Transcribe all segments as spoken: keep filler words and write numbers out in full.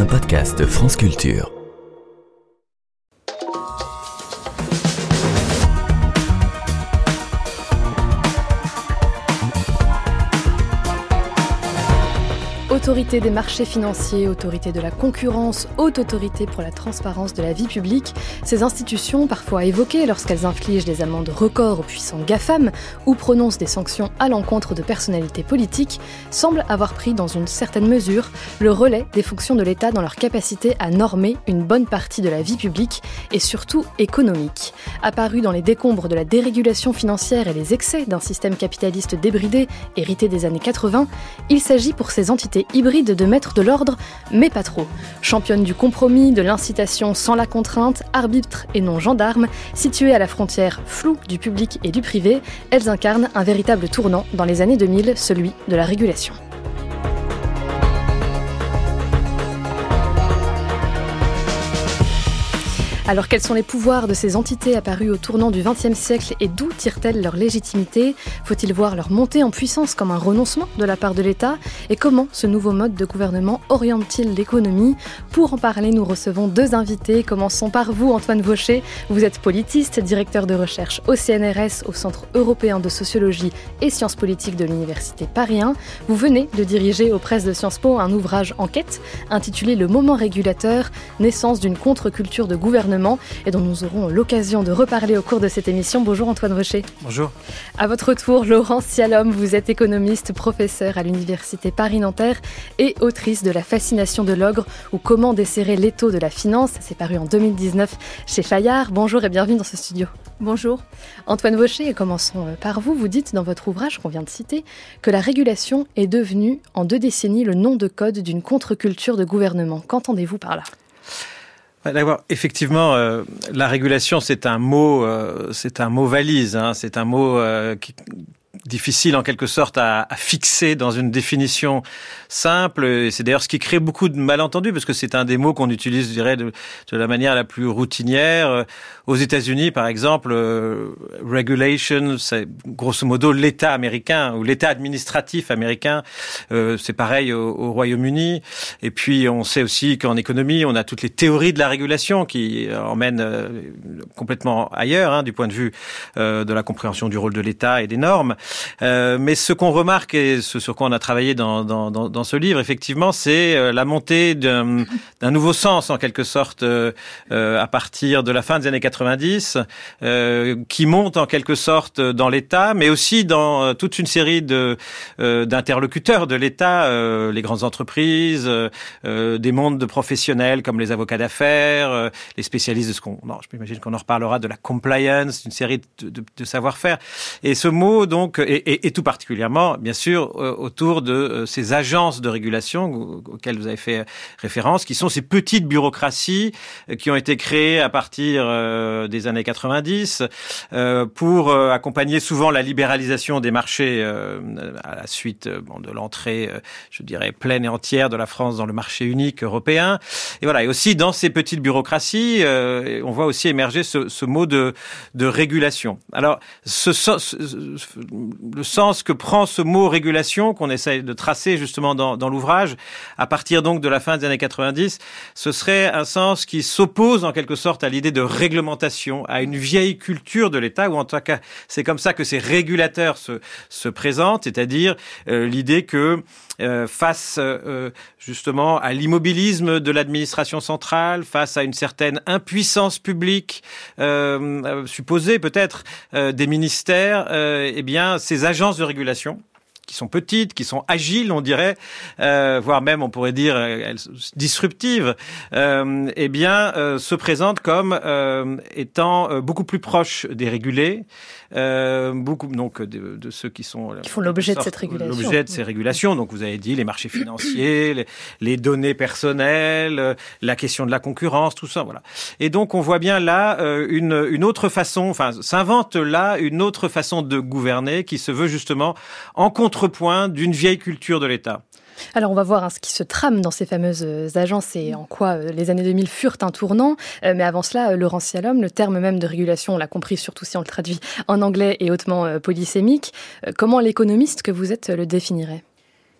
un podcast France Culture. Autorité des marchés financiers, autorité de la concurrence, haute autorité pour la transparence de la vie publique, ces institutions, parfois évoquées lorsqu'elles infligent des amendes records aux puissants GAFAM ou prononcent des sanctions à l'encontre de personnalités politiques, semblent avoir pris dans une certaine mesure le relais des fonctions de l'État dans leur capacité à normer une bonne partie de la vie publique et surtout économique. Apparu dans les décombres de la dérégulation financière et les excès d'un système capitaliste débridé hérité des années quatre-vingts, il s'agit pour ces entités hybride de mettre de l'ordre, mais pas trop. Championne du compromis, de l'incitation sans la contrainte, arbitre et non gendarme, située à la frontière floue du public et du privé, elles incarnent un véritable tournant dans les années deux mille, celui de la régulation. Alors quels sont les pouvoirs de ces entités apparues au tournant du vingtième siècle et d'où tirent-elles leur légitimité ? Faut-il voir leur montée en puissance comme un renoncement de la part de l'État ? Et comment ce nouveau mode de gouvernement oriente-t-il l'économie ? Pour en parler, nous recevons deux invités. Commençons par vous, Antoine Vaucher. Vous êtes politiste, directeur de recherche au C N R S, au Centre européen de sociologie et sciences politiques de l'Université Paris un. Vous venez de diriger aux presses de Sciences Po un ouvrage enquête intitulé « Le moment régulateur, naissance d'une contre-culture de gouvernement » et dont nous aurons l'occasion de reparler au cours de cette émission. Bonjour Antoine Vaucher. Bonjour. À votre tour, Laurence Cialhomme, vous êtes économiste, professeur à l'Université Paris-Nanterre et autrice de La fascination de l'ogre ou Comment desserrer l'étau de la finance. C'est paru en deux mille dix-neuf chez Fayard. Bonjour et bienvenue dans ce studio. Bonjour. Antoine Vaucher, commençons par vous. Vous dites dans votre ouvrage qu'on vient de citer que la régulation est devenue en deux décennies le nom de code d'une contre-culture de gouvernement. Qu'entendez-vous par là ? D'abord, effectivement, euh, la régulation, c'est un mot, euh, c'est un mot valise, hein, c'est un mot euh, qui difficile en quelque sorte à, à fixer dans une définition simple. Et c'est d'ailleurs ce qui crée beaucoup de malentendus parce que c'est un des mots qu'on utilise, je dirais, de, de la manière la plus routinière. Aux États-Unis, par exemple, euh, regulation, c'est grosso modo l'État américain ou l'État administratif américain. Euh, c'est pareil au, au Royaume-Uni. Et puis, on sait aussi qu'en économie, on a toutes les théories de la régulation qui emmènent euh, complètement ailleurs, hein, du point de vue euh, de la compréhension du rôle de l'État et des normes. Euh, mais ce qu'on remarque et ce sur quoi on a travaillé dans, dans, dans, dans ce livre, effectivement, c'est euh, la montée d'un, d'un nouveau sens, en quelque sorte, euh, euh, à partir de la fin des années quatre-vingt-dix, euh, qui monte en quelque sorte dans l'État, mais aussi dans euh, toute une série de euh, d'interlocuteurs de l'État, euh, les grandes entreprises, euh, des mondes de professionnels comme les avocats d'affaires, euh, les spécialistes de ce qu'on, non, je m'imagine qu'on en reparlera, de la compliance, une série de, de, de savoir-faire. Et ce mot, donc, Et, et, et tout particulièrement, bien sûr, euh, autour de euh, ces agences de régulation auxquelles vous avez fait référence, qui sont ces petites bureaucraties euh, qui ont été créées à partir euh, des années quatre-vingt-dix euh, pour euh, accompagner souvent la libéralisation des marchés euh, à la suite euh, bon, de l'entrée, euh, je dirais, pleine et entière de la France dans le marché unique européen. Et voilà. Et aussi dans ces petites bureaucraties, euh, on voit aussi émerger ce, ce mot de, de régulation. Alors, ce, ce, ce le sens que prend ce mot régulation, qu'on essaye de tracer justement dans, dans l'ouvrage, à partir donc de la fin des années quatre-vingt-dix, ce serait un sens qui s'oppose en quelque sorte à l'idée de réglementation, à une vieille culture de l'État, ou en tout cas, c'est comme ça que ces régulateurs se, se présentent, c'est-à-dire euh, l'idée que euh, face euh, justement à l'immobilisme de l'administration centrale, face à une certaine impuissance publique euh, euh, supposée peut-être euh, des ministères, euh, eh bien ces agences de régulation qui sont petites, qui sont agiles, on dirait, euh, voire même, on pourrait dire, euh, disruptives, euh, eh bien, euh, se présentent comme euh, étant euh, beaucoup plus proches des régulés, euh, beaucoup donc de, de ceux qui sont qui font l'objet de cette régulation. L'objet de ces régulations. Donc, vous avez dit les marchés financiers, les, les données personnelles, la question de la concurrence, tout ça, voilà. Et donc, on voit bien là euh, une, une autre façon, enfin, s'invente là une autre façon de gouverner qui se veut justement en contrepoint d'une vieille culture de l'État. Alors on va voir hein, ce qui se trame dans ces fameuses agences et en quoi euh, les années deux mille furent un tournant. Euh, mais avant cela, euh, Laurence Cialhomme, le terme même de régulation, on l'a compris surtout si on le traduit en anglais, est hautement euh, polysémique. Euh, comment l'économiste que vous êtes le définirait ?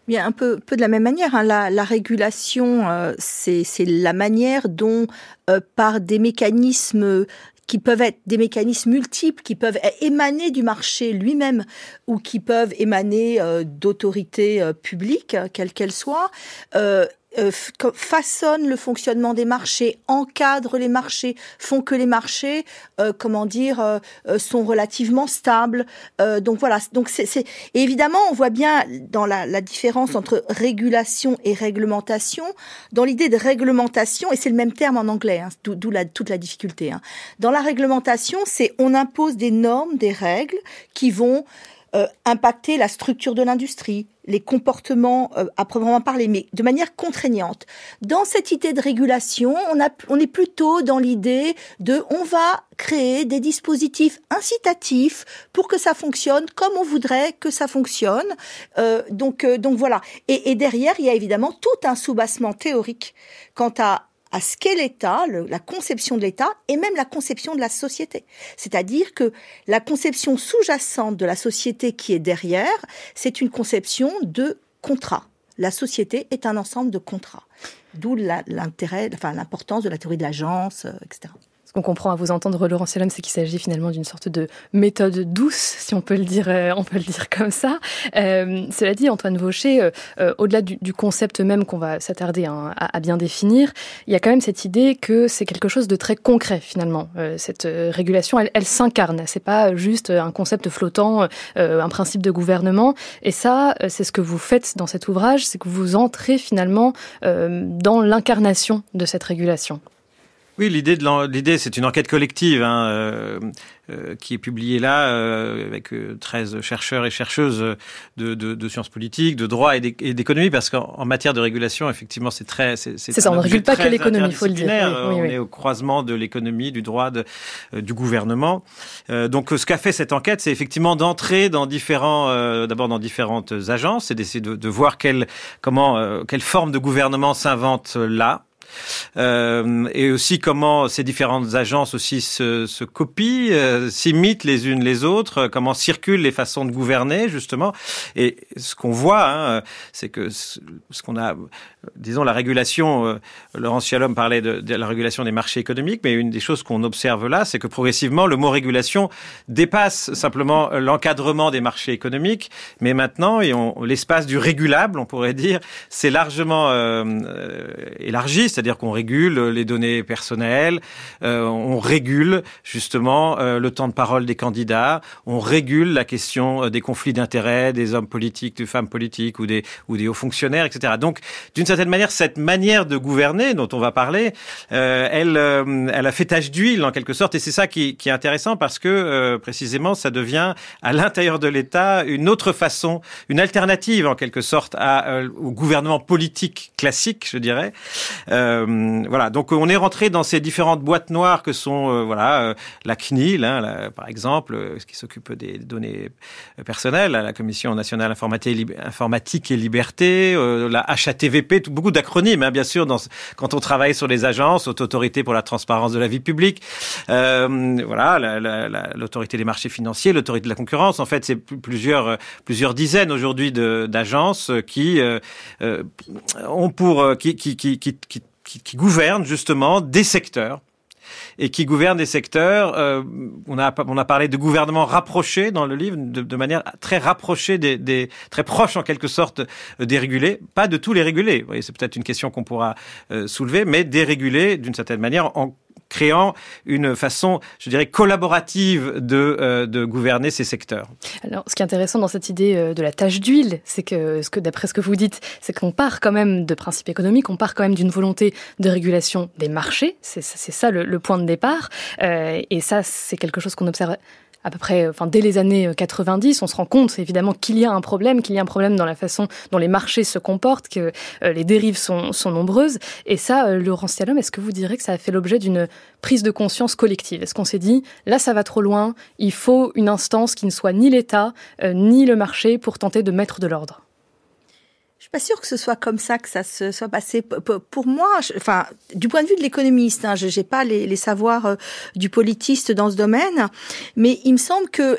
Bien, un peu, peu de la même manière. Hein. La, la régulation, euh, c'est, c'est la manière dont, euh, par des mécanismes qui peuvent être des mécanismes multiples, qui peuvent émaner du marché lui-même ou qui peuvent émaner euh, d'autorités euh, publiques, quelles qu'elles soient, euh, euh, façonnent le fonctionnement des marchés, encadrent les marchés, font que les marchés, euh, comment dire, euh, sont relativement stables. Euh, donc voilà. Donc c'est, c'est et évidemment, on voit bien dans la, la différence entre régulation et réglementation. Dans l'idée de réglementation, et c'est le même terme en anglais, hein, d'où, d'où la, toute la difficulté. Hein. Dans la réglementation, c'est on impose des normes, des règles qui vont Euh, impacter la structure de l'industrie, les comportements euh, à proprement parler, mais de manière contraignante. Dans cette idée de régulation, on, a, on est plutôt dans l'idée de on va créer des dispositifs incitatifs pour que ça fonctionne comme on voudrait que ça fonctionne. Euh, donc, euh, donc voilà. Et, et derrière, il y a évidemment tout un soubassement théorique quant à à ce qu'est l'État, le, la conception de l'État et même la conception de la société. C'est-à-dire que la conception sous-jacente de la société qui est derrière, c'est une conception de contrat. La société est un ensemble de contrats. D'où la, l'intérêt, enfin l'importance de la théorie de l'agence, euh, et cetera. Ce qu'on comprend à vous entendre, Laurent Cialhomme, c'est qu'il s'agit finalement d'une sorte de méthode douce, si on peut le dire, euh, on peut le dire comme ça. Euh, cela dit, Antoine Vaucher, euh, euh, au-delà du, du concept même qu'on va s'attarder hein, à, à bien définir, il y a quand même cette idée que c'est quelque chose de très concret finalement. Euh, cette euh, régulation, elle, elle s'incarne. C'est pas juste un concept flottant, euh, un principe de gouvernement. Et ça, c'est ce que vous faites dans cet ouvrage, c'est que vous entrez finalement euh, dans l'incarnation de cette régulation. Oui, l'idée, de l'idée, c'est une enquête collective hein, euh, euh, qui est publiée là euh, avec euh, treize chercheurs et chercheuses de, de, de sciences politiques, de droit et d'économie, parce qu'en en matière de régulation, effectivement, c'est très... C'est, c'est, c'est ça, on ne régule pas que l'économie, il faut le dire. Oui, oui, on oui. est au croisement de l'économie, du droit, de, euh, du gouvernement. Euh, donc, ce qu'a fait cette enquête, c'est effectivement d'entrer dans différents, euh, d'abord dans différentes agences, c'est d'essayer de, de voir quelle, comment, euh, quelle forme de gouvernement s'invente là. Euh, et aussi comment ces différentes agences aussi se, se copient, euh, s'imitent les unes les autres, euh, comment circulent les façons de gouverner justement. Et ce qu'on voit, hein, c'est que ce, ce qu'on a, disons la régulation, euh, Laurent Cialhomme parlait de, de la régulation des marchés économiques, mais une des choses qu'on observe là, c'est que progressivement le mot régulation dépasse simplement l'encadrement des marchés économiques, mais maintenant et on, l'espace du régulable, on pourrait dire, c'est largement euh, euh, élargi. C'est-à-dire qu'on régule les données personnelles, euh, on régule justement euh, le temps de parole des candidats, on régule la question des conflits d'intérêts des hommes politiques, des femmes politiques ou des, ou des hauts fonctionnaires, et cetera. Donc, d'une certaine manière, cette manière de gouverner dont on va parler, euh, elle, euh, elle a fait tache d'huile en quelque sorte, et c'est ça qui, qui est intéressant parce que euh, précisément, ça devient à l'intérieur de l'État une autre façon, une alternative en quelque sorte à, euh, au gouvernement politique classique, je dirais. Euh, voilà, donc on est rentré dans ces différentes boîtes noires que sont euh, voilà euh, la C N I L, hein, la, par exemple, euh, qui s'occupe des données personnelles, la Commission nationale informatique et liberté, euh, la H A T V P, tout, beaucoup d'acronymes, hein, bien sûr, dans, quand on travaille sur les agences, Haute Autorité pour la transparence de la vie publique, euh, voilà, la, la, la, l'autorité des marchés financiers, l'autorité de la concurrence. En fait, c'est plusieurs plusieurs dizaines aujourd'hui de, d'agences qui euh, euh, ont pour qui qui qui qui, qui Qui, qui gouvernent justement des secteurs et qui gouvernent des secteurs. Euh, on a on a parlé de gouvernement rapproché dans le livre, de, de manière très rapprochée, des, des très proche en quelque sorte des régulés. Pas de tous les régulés. Vous voyez, c'est peut-être une question qu'on pourra euh, soulever, mais des régulés d'une certaine manière en créant une façon, je dirais, collaborative de, euh, de gouverner ces secteurs. Alors, ce qui est intéressant dans cette idée euh, de la tache d'huile, c'est que, ce que, d'après ce que vous dites, c'est qu'on part quand même de principes économiques, on part quand même d'une volonté de régulation des marchés, c'est, c'est ça le, le point de départ, euh, et ça, c'est quelque chose qu'on observe à peu près, enfin, dès les années quatre-vingt-dix, on se rend compte évidemment qu'il y a un problème, qu'il y a un problème dans la façon dont les marchés se comportent, que euh, les dérives sont, sont nombreuses. Et ça, euh, Laurent Cialhomme, est-ce que vous direz que ça a fait l'objet d'une prise de conscience collective ? Est-ce qu'on s'est dit, là ça va trop loin, il faut une instance qui ne soit ni l'État, euh, ni le marché pour tenter de mettre de l'ordre ? Je suis pas sûre que ce soit comme ça que ça se soit passé. Pour moi, je, enfin, du point de vue de l'économiste, hein, je n'ai pas les, les savoirs euh, du politiste dans ce domaine, mais il me semble que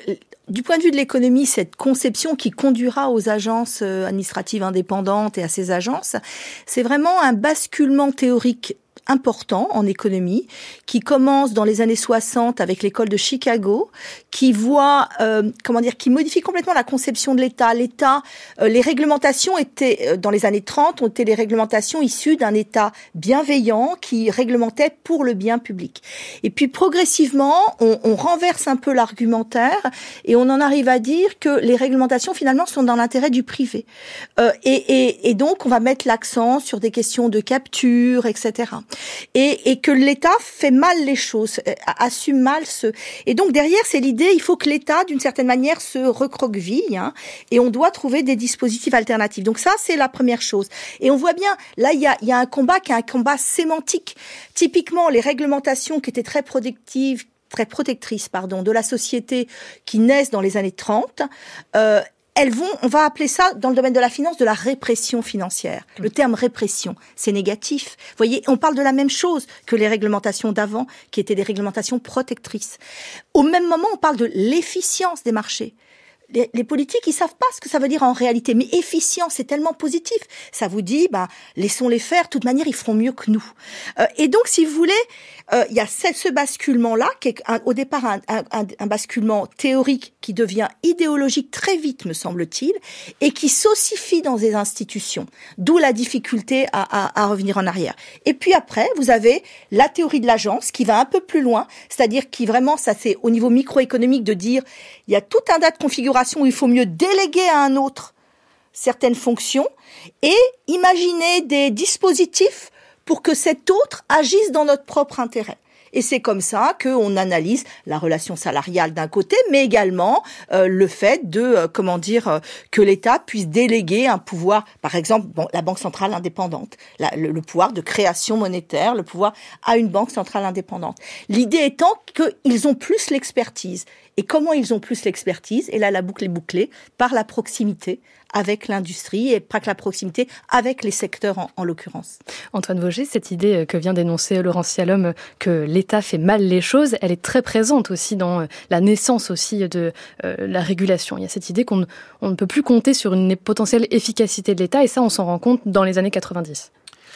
du point de vue de l'économie, cette conception qui conduira aux agences administratives indépendantes et à ces agences, c'est vraiment un basculement théorique important en économie, qui commence dans les années soixante avec l'école de Chicago, qui voit, euh, comment dire, qui modifie complètement la conception de l'État. L'État, euh, les réglementations étaient, euh, dans les années trente, ont été les réglementations issues d'un État bienveillant qui réglementait pour le bien public. Et puis progressivement, on, on renverse un peu l'argumentaire et on en arrive à dire que les réglementations finalement sont dans l'intérêt du privé. Euh, et, et, et donc, on va mettre l'accent sur des questions de capture, et cetera. Et, et que l'État fait mal les choses, assume mal ce... Et donc derrière, c'est l'idée, il faut que l'État, d'une certaine manière, se recroqueville, hein, et on doit trouver des dispositifs alternatifs. Donc ça, c'est la première chose. Et on voit bien, là, il y a, il y a un combat qui est un combat sémantique. Typiquement, les réglementations qui étaient très productives, très protectrices, pardon, de la société, qui naissent dans les années trente, euh, elles vont, on va appeler ça, dans le domaine de la finance, de la répression financière. Le terme répression, c'est négatif. Vous voyez, on parle de la même chose que les réglementations d'avant, qui étaient des réglementations protectrices. Au même moment, on parle de l'efficience des marchés. Les, les politiques, ils savent pas ce que ça veut dire en réalité. Mais efficient, c'est tellement positif. Ça vous dit, ben, laissons-les faire. De toute manière, ils feront mieux que nous. Euh, et donc, si vous voulez, il euh, y a ce, ce basculement-là, qui est un, au départ un, un, un basculement théorique qui devient idéologique très vite, me semble-t-il, et qui s'ossifie dans les institutions. D'où la difficulté à, à, à revenir en arrière. Et puis après, vous avez la théorie de l'agence qui va un peu plus loin, c'est-à-dire qui vraiment, ça c'est au niveau microéconomique de dire, il y a tout un tas de configurations où il faut mieux déléguer à un autre certaines fonctions et imaginer des dispositifs pour que cet autre agisse dans notre propre intérêt. Et c'est comme ça qu'on analyse la relation salariale d'un côté, mais également euh, le fait de, euh, comment dire, euh, que l'État puisse déléguer un pouvoir, par exemple, bon, la Banque centrale indépendante, la, le, le pouvoir de création monétaire, le pouvoir à une Banque centrale indépendante. L'idée étant qu'ils ont plus l'expertise. Et comment ils ont plus l'expertise? Et là, la boucle est bouclée par la proximité avec l'industrie et par la proximité avec les secteurs en, en l'occurrence. Antoine Vogé, cette idée que vient d'énoncer Laurence Cialhomme, que l'État fait mal les choses, elle est très présente aussi dans la naissance aussi de euh, la régulation. Il y a cette idée qu'on ne, on ne peut plus compter sur une potentielle efficacité de l'État et ça, on s'en rend compte dans les années quatre-vingt-dix.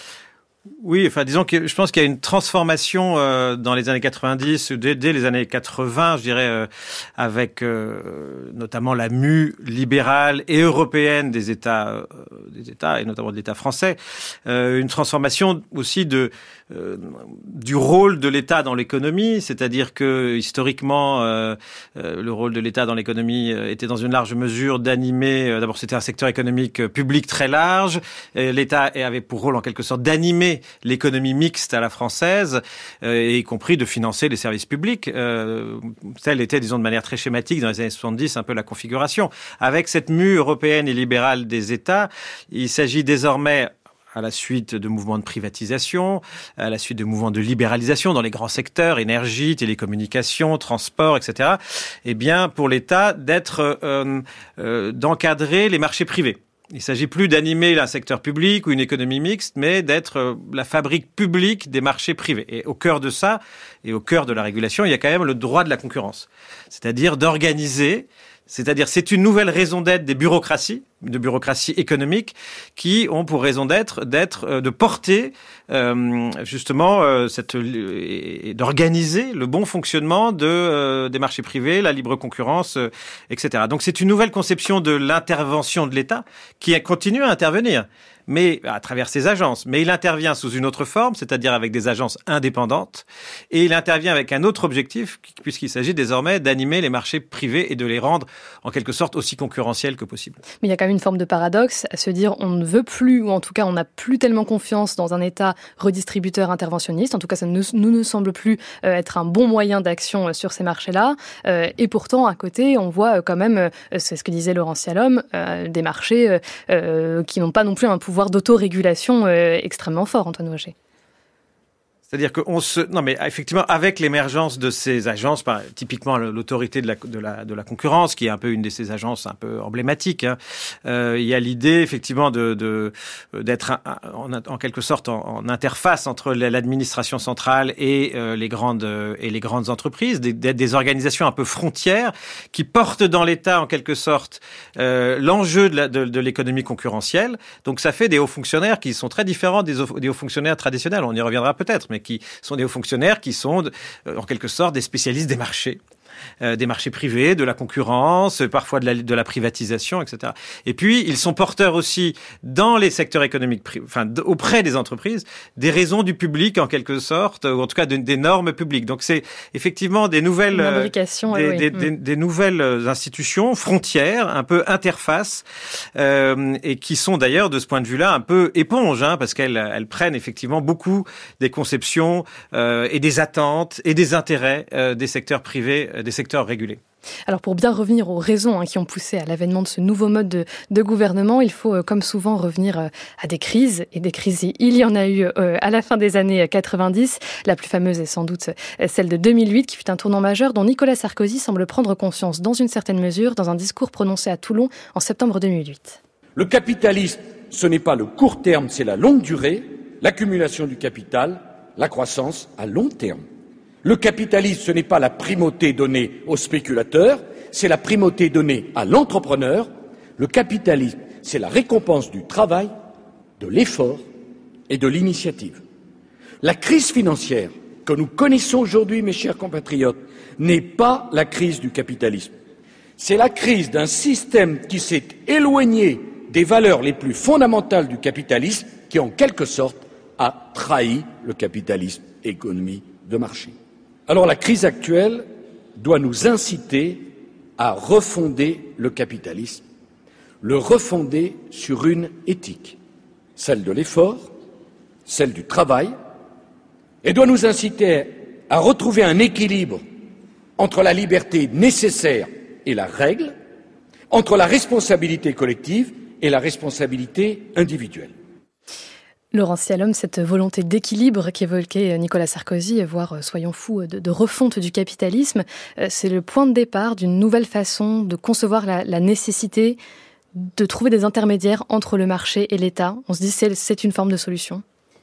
Oui, enfin, disons que je pense qu'il y a une transformation euh, dans les années quatre-vingt-dix, dès, dès les années quatre-vingts, je dirais, euh, avec euh, notamment la mue libérale et européenne des États, euh, des États et notamment de l'État français, euh, une transformation aussi de euh, du rôle de l'État dans l'économie, c'est-à-dire que historiquement, euh, euh, le rôle de l'État dans l'économie était dans une large mesure d'animer. Euh, d'abord, c'était un secteur économique public très large. Et l'État avait pour rôle en quelque sorte d'animer l'économie mixte à la française, euh, y compris de financer les services publics. Euh, telle était, disons de manière très schématique, dans les années soixante-dix, un peu la configuration. Avec cette mue européenne et libérale des États, il s'agit désormais, à la suite de mouvements de privatisation, à la suite de mouvements de libéralisation dans les grands secteurs, énergie, télécommunications, transport, et cetera, eh bien, pour l'État, d'être, euh, euh, d'encadrer les marchés privés. Il ne s'agit plus d'animer un secteur public ou une économie mixte, mais d'être la fabrique publique des marchés privés. Et au cœur de ça, et au cœur de la régulation, il y a quand même le droit de la concurrence. C'est-à-dire d'organiser, c'est-à-dire c'est une nouvelle raison d'être des bureaucraties, de bureaucratie économique, qui ont pour raison d'être, d'être, de porter euh, justement euh, cette, et d'organiser le bon fonctionnement de euh, des marchés privés, la libre concurrence, euh, et cetera. Donc c'est une nouvelle conception de l'intervention de l'État qui continue à intervenir, mais à travers ses agences. Mais il intervient sous une autre forme, c'est-à-dire avec des agences indépendantes, et il intervient avec un autre objectif, puisqu'il s'agit désormais d'animer les marchés privés et de les rendre en quelque sorte aussi concurrentiels que possible. Mais il y a quand même une forme de paradoxe à se dire on ne veut plus, ou en tout cas on n'a plus tellement confiance dans un État redistributeur interventionniste. En tout cas, ça ne nous ne semble plus euh, être un bon moyen d'action euh, sur ces marchés-là. Euh, et pourtant, à côté, on voit euh, quand même, euh, c'est ce que disait Laurence Cialhomme, euh, des marchés euh, euh, qui n'ont pas non plus un pouvoir d'autorégulation euh, extrêmement fort, Antoine Vogé. C'est-à-dire qu'on se, non mais effectivement avec l'émergence de ces agences, par, typiquement l'autorité de la, de la de la concurrence, qui est un peu une de ces agences un peu emblématiques, hein, euh, il y a l'idée effectivement de, de d'être un, en, en quelque sorte en, en interface entre l'administration centrale et euh, les grandes et les grandes entreprises, des, des organisations un peu frontières qui portent dans l'État en quelque sorte euh, l'enjeu de, la, de, de l'économie concurrentielle. Donc ça fait des hauts fonctionnaires qui sont très différents des hauts, des hauts fonctionnaires traditionnels. On y reviendra peut-être, mais qui sont des hauts fonctionnaires qui sont euh, en quelque sorte des spécialistes des marchés. Euh, des marchés privés, de la concurrence, parfois de la, de la privatisation, et cetera. Et puis, ils sont porteurs aussi, dans les secteurs économiques, pri- enfin, d- auprès des entreprises, des raisons du public, en quelque sorte, ou en tout cas de, des normes publiques. Donc, c'est effectivement des nouvelles, euh, des, oui. des, des, des nouvelles institutions, frontières, un peu interfaces, euh, et qui sont d'ailleurs, de ce point de vue-là, un peu éponges, hein, parce qu'elles elles prennent effectivement beaucoup des conceptions euh, et des attentes et des intérêts euh, des secteurs privés, des secteurs régulés. Alors pour bien revenir aux raisons hein, qui ont poussé à l'avènement de ce nouveau mode de, de gouvernement, il faut euh, comme souvent revenir euh, à des crises. Et des crises, il y en a eu euh, à la fin des années quatre-vingt-dix. La plus fameuse est sans doute euh, celle de deux mille huit, qui fut un tournant majeur dont Nicolas Sarkozy semble prendre conscience dans une certaine mesure dans un discours prononcé à Toulon en septembre deux mille huit. Le capitalisme, ce n'est pas le court terme, c'est la longue durée, l'accumulation du capital, la croissance à long terme. Le capitalisme, ce n'est pas la primauté donnée aux spéculateurs, c'est la primauté donnée à l'entrepreneur. Le capitalisme, c'est la récompense du travail, de l'effort et de l'initiative. La crise financière que nous connaissons aujourd'hui, mes chers compatriotes, n'est pas la crise du capitalisme. C'est la crise d'un système qui s'est éloigné des valeurs les plus fondamentales du capitalisme, qui en quelque sorte a trahi le capitalisme, économie de marché. Alors la crise actuelle doit nous inciter à refonder le capitalisme, le refonder sur une éthique, celle de l'effort, celle du travail, et doit nous inciter à retrouver un équilibre entre la liberté nécessaire et la règle, entre la responsabilité collective et la responsabilité individuelle. Laurence Cialhomme, cette volonté d'équilibre qu'évoquait Nicolas Sarkozy, voire, soyons fous, de, de refonte du capitalisme, c'est le point de départ d'une nouvelle façon de concevoir la, la nécessité de trouver des intermédiaires entre le marché et l'État. On se dit c'est, c'est une forme de solution.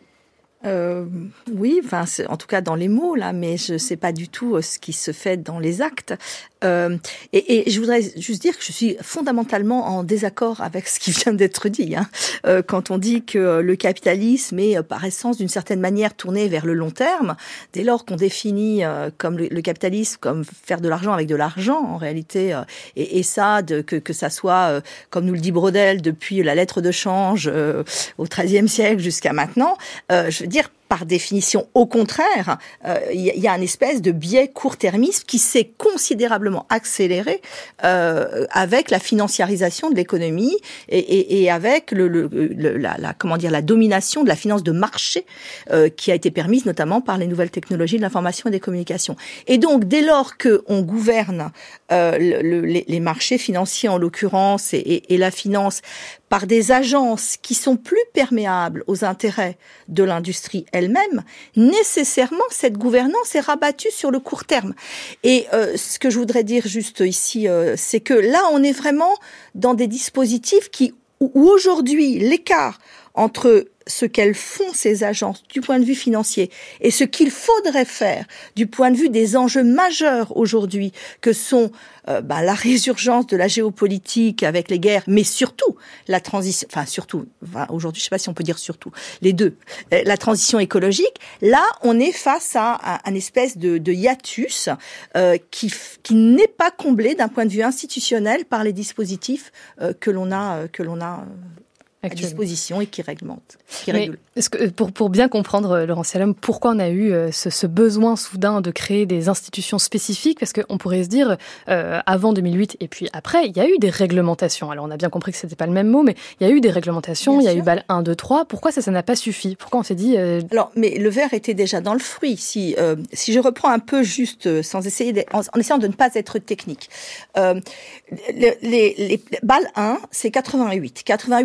Euh, oui, enfin, c'est, en tout cas dans les mots là, mais je sais pas du tout ce qui se fait dans les actes. Euh, et, et je voudrais juste dire que je suis fondamentalement en désaccord avec ce qui vient d'être dit. Hein. Euh, quand on dit que le capitalisme est par essence d'une certaine manière tourné vers le long terme, dès lors qu'on définit euh, comme le, le capitalisme comme faire de l'argent avec de l'argent en réalité, euh, et, et ça, de, que, que ça soit euh, comme nous le dit Braudel depuis la lettre de change euh, au treizième siècle jusqu'à maintenant, euh, je veux dire. Par définition, au contraire, il euh, y, y a une espèce de biais court-termisme qui s'est considérablement accéléré euh, avec la financiarisation de l'économie et, et, et avec le, le, le, la, la, comment dire, la domination de la finance de marché euh, qui a été permise notamment par les nouvelles technologies de l'information et des communications. Et donc, dès lors qu'on gouverne euh, le, le, les, les marchés financiers en l'occurrence et, et, et la finance par des agences qui sont plus perméables aux intérêts de l'industrie elle-même, nécessairement, cette gouvernance est rabattue sur le court terme. Et euh, ce que je voudrais dire juste ici, euh, c'est que là, on est vraiment dans des dispositifs qui, où aujourd'hui, l'écart entre ce qu'elles font, ces agences, du point de vue financier, et ce qu'il faudrait faire du point de vue des enjeux majeurs aujourd'hui, que sont euh, bah, la résurgence de la géopolitique avec les guerres, mais surtout la transition, enfin surtout, enfin, aujourd'hui, je ne sais pas si on peut dire surtout, les deux, euh, la transition écologique, là, on est face à, à, à une espèce de, de hiatus euh, qui, qui n'est pas comblé d'un point de vue institutionnel par les dispositifs euh, que l'on a, euh, que l'on a euh, à disposition et qui réglemente, qui Mais régule. Est-ce que, pour, pour bien comprendre, Laurence Cialhomme, pourquoi on a eu ce, ce besoin soudain de créer des institutions spécifiques? Parce qu'on pourrait se dire, euh, avant deux mille huit et puis après, il y a eu des réglementations. Alors on a bien compris que c'était pas le même mot, mais il y a eu des réglementations, bien il y sûr. a eu B A L un, deux, trois. Pourquoi ça, ça n'a pas suffi? Pourquoi on s'est dit... Euh... Alors, mais le verre était déjà dans le fruit. Si, euh, si je reprends un peu juste, sans essayer de, en, en essayant de ne pas être technique. Euh, les, les, les B A L un, c'est quatre-vingt-huit. quatre-vingt-huit, pourquoi?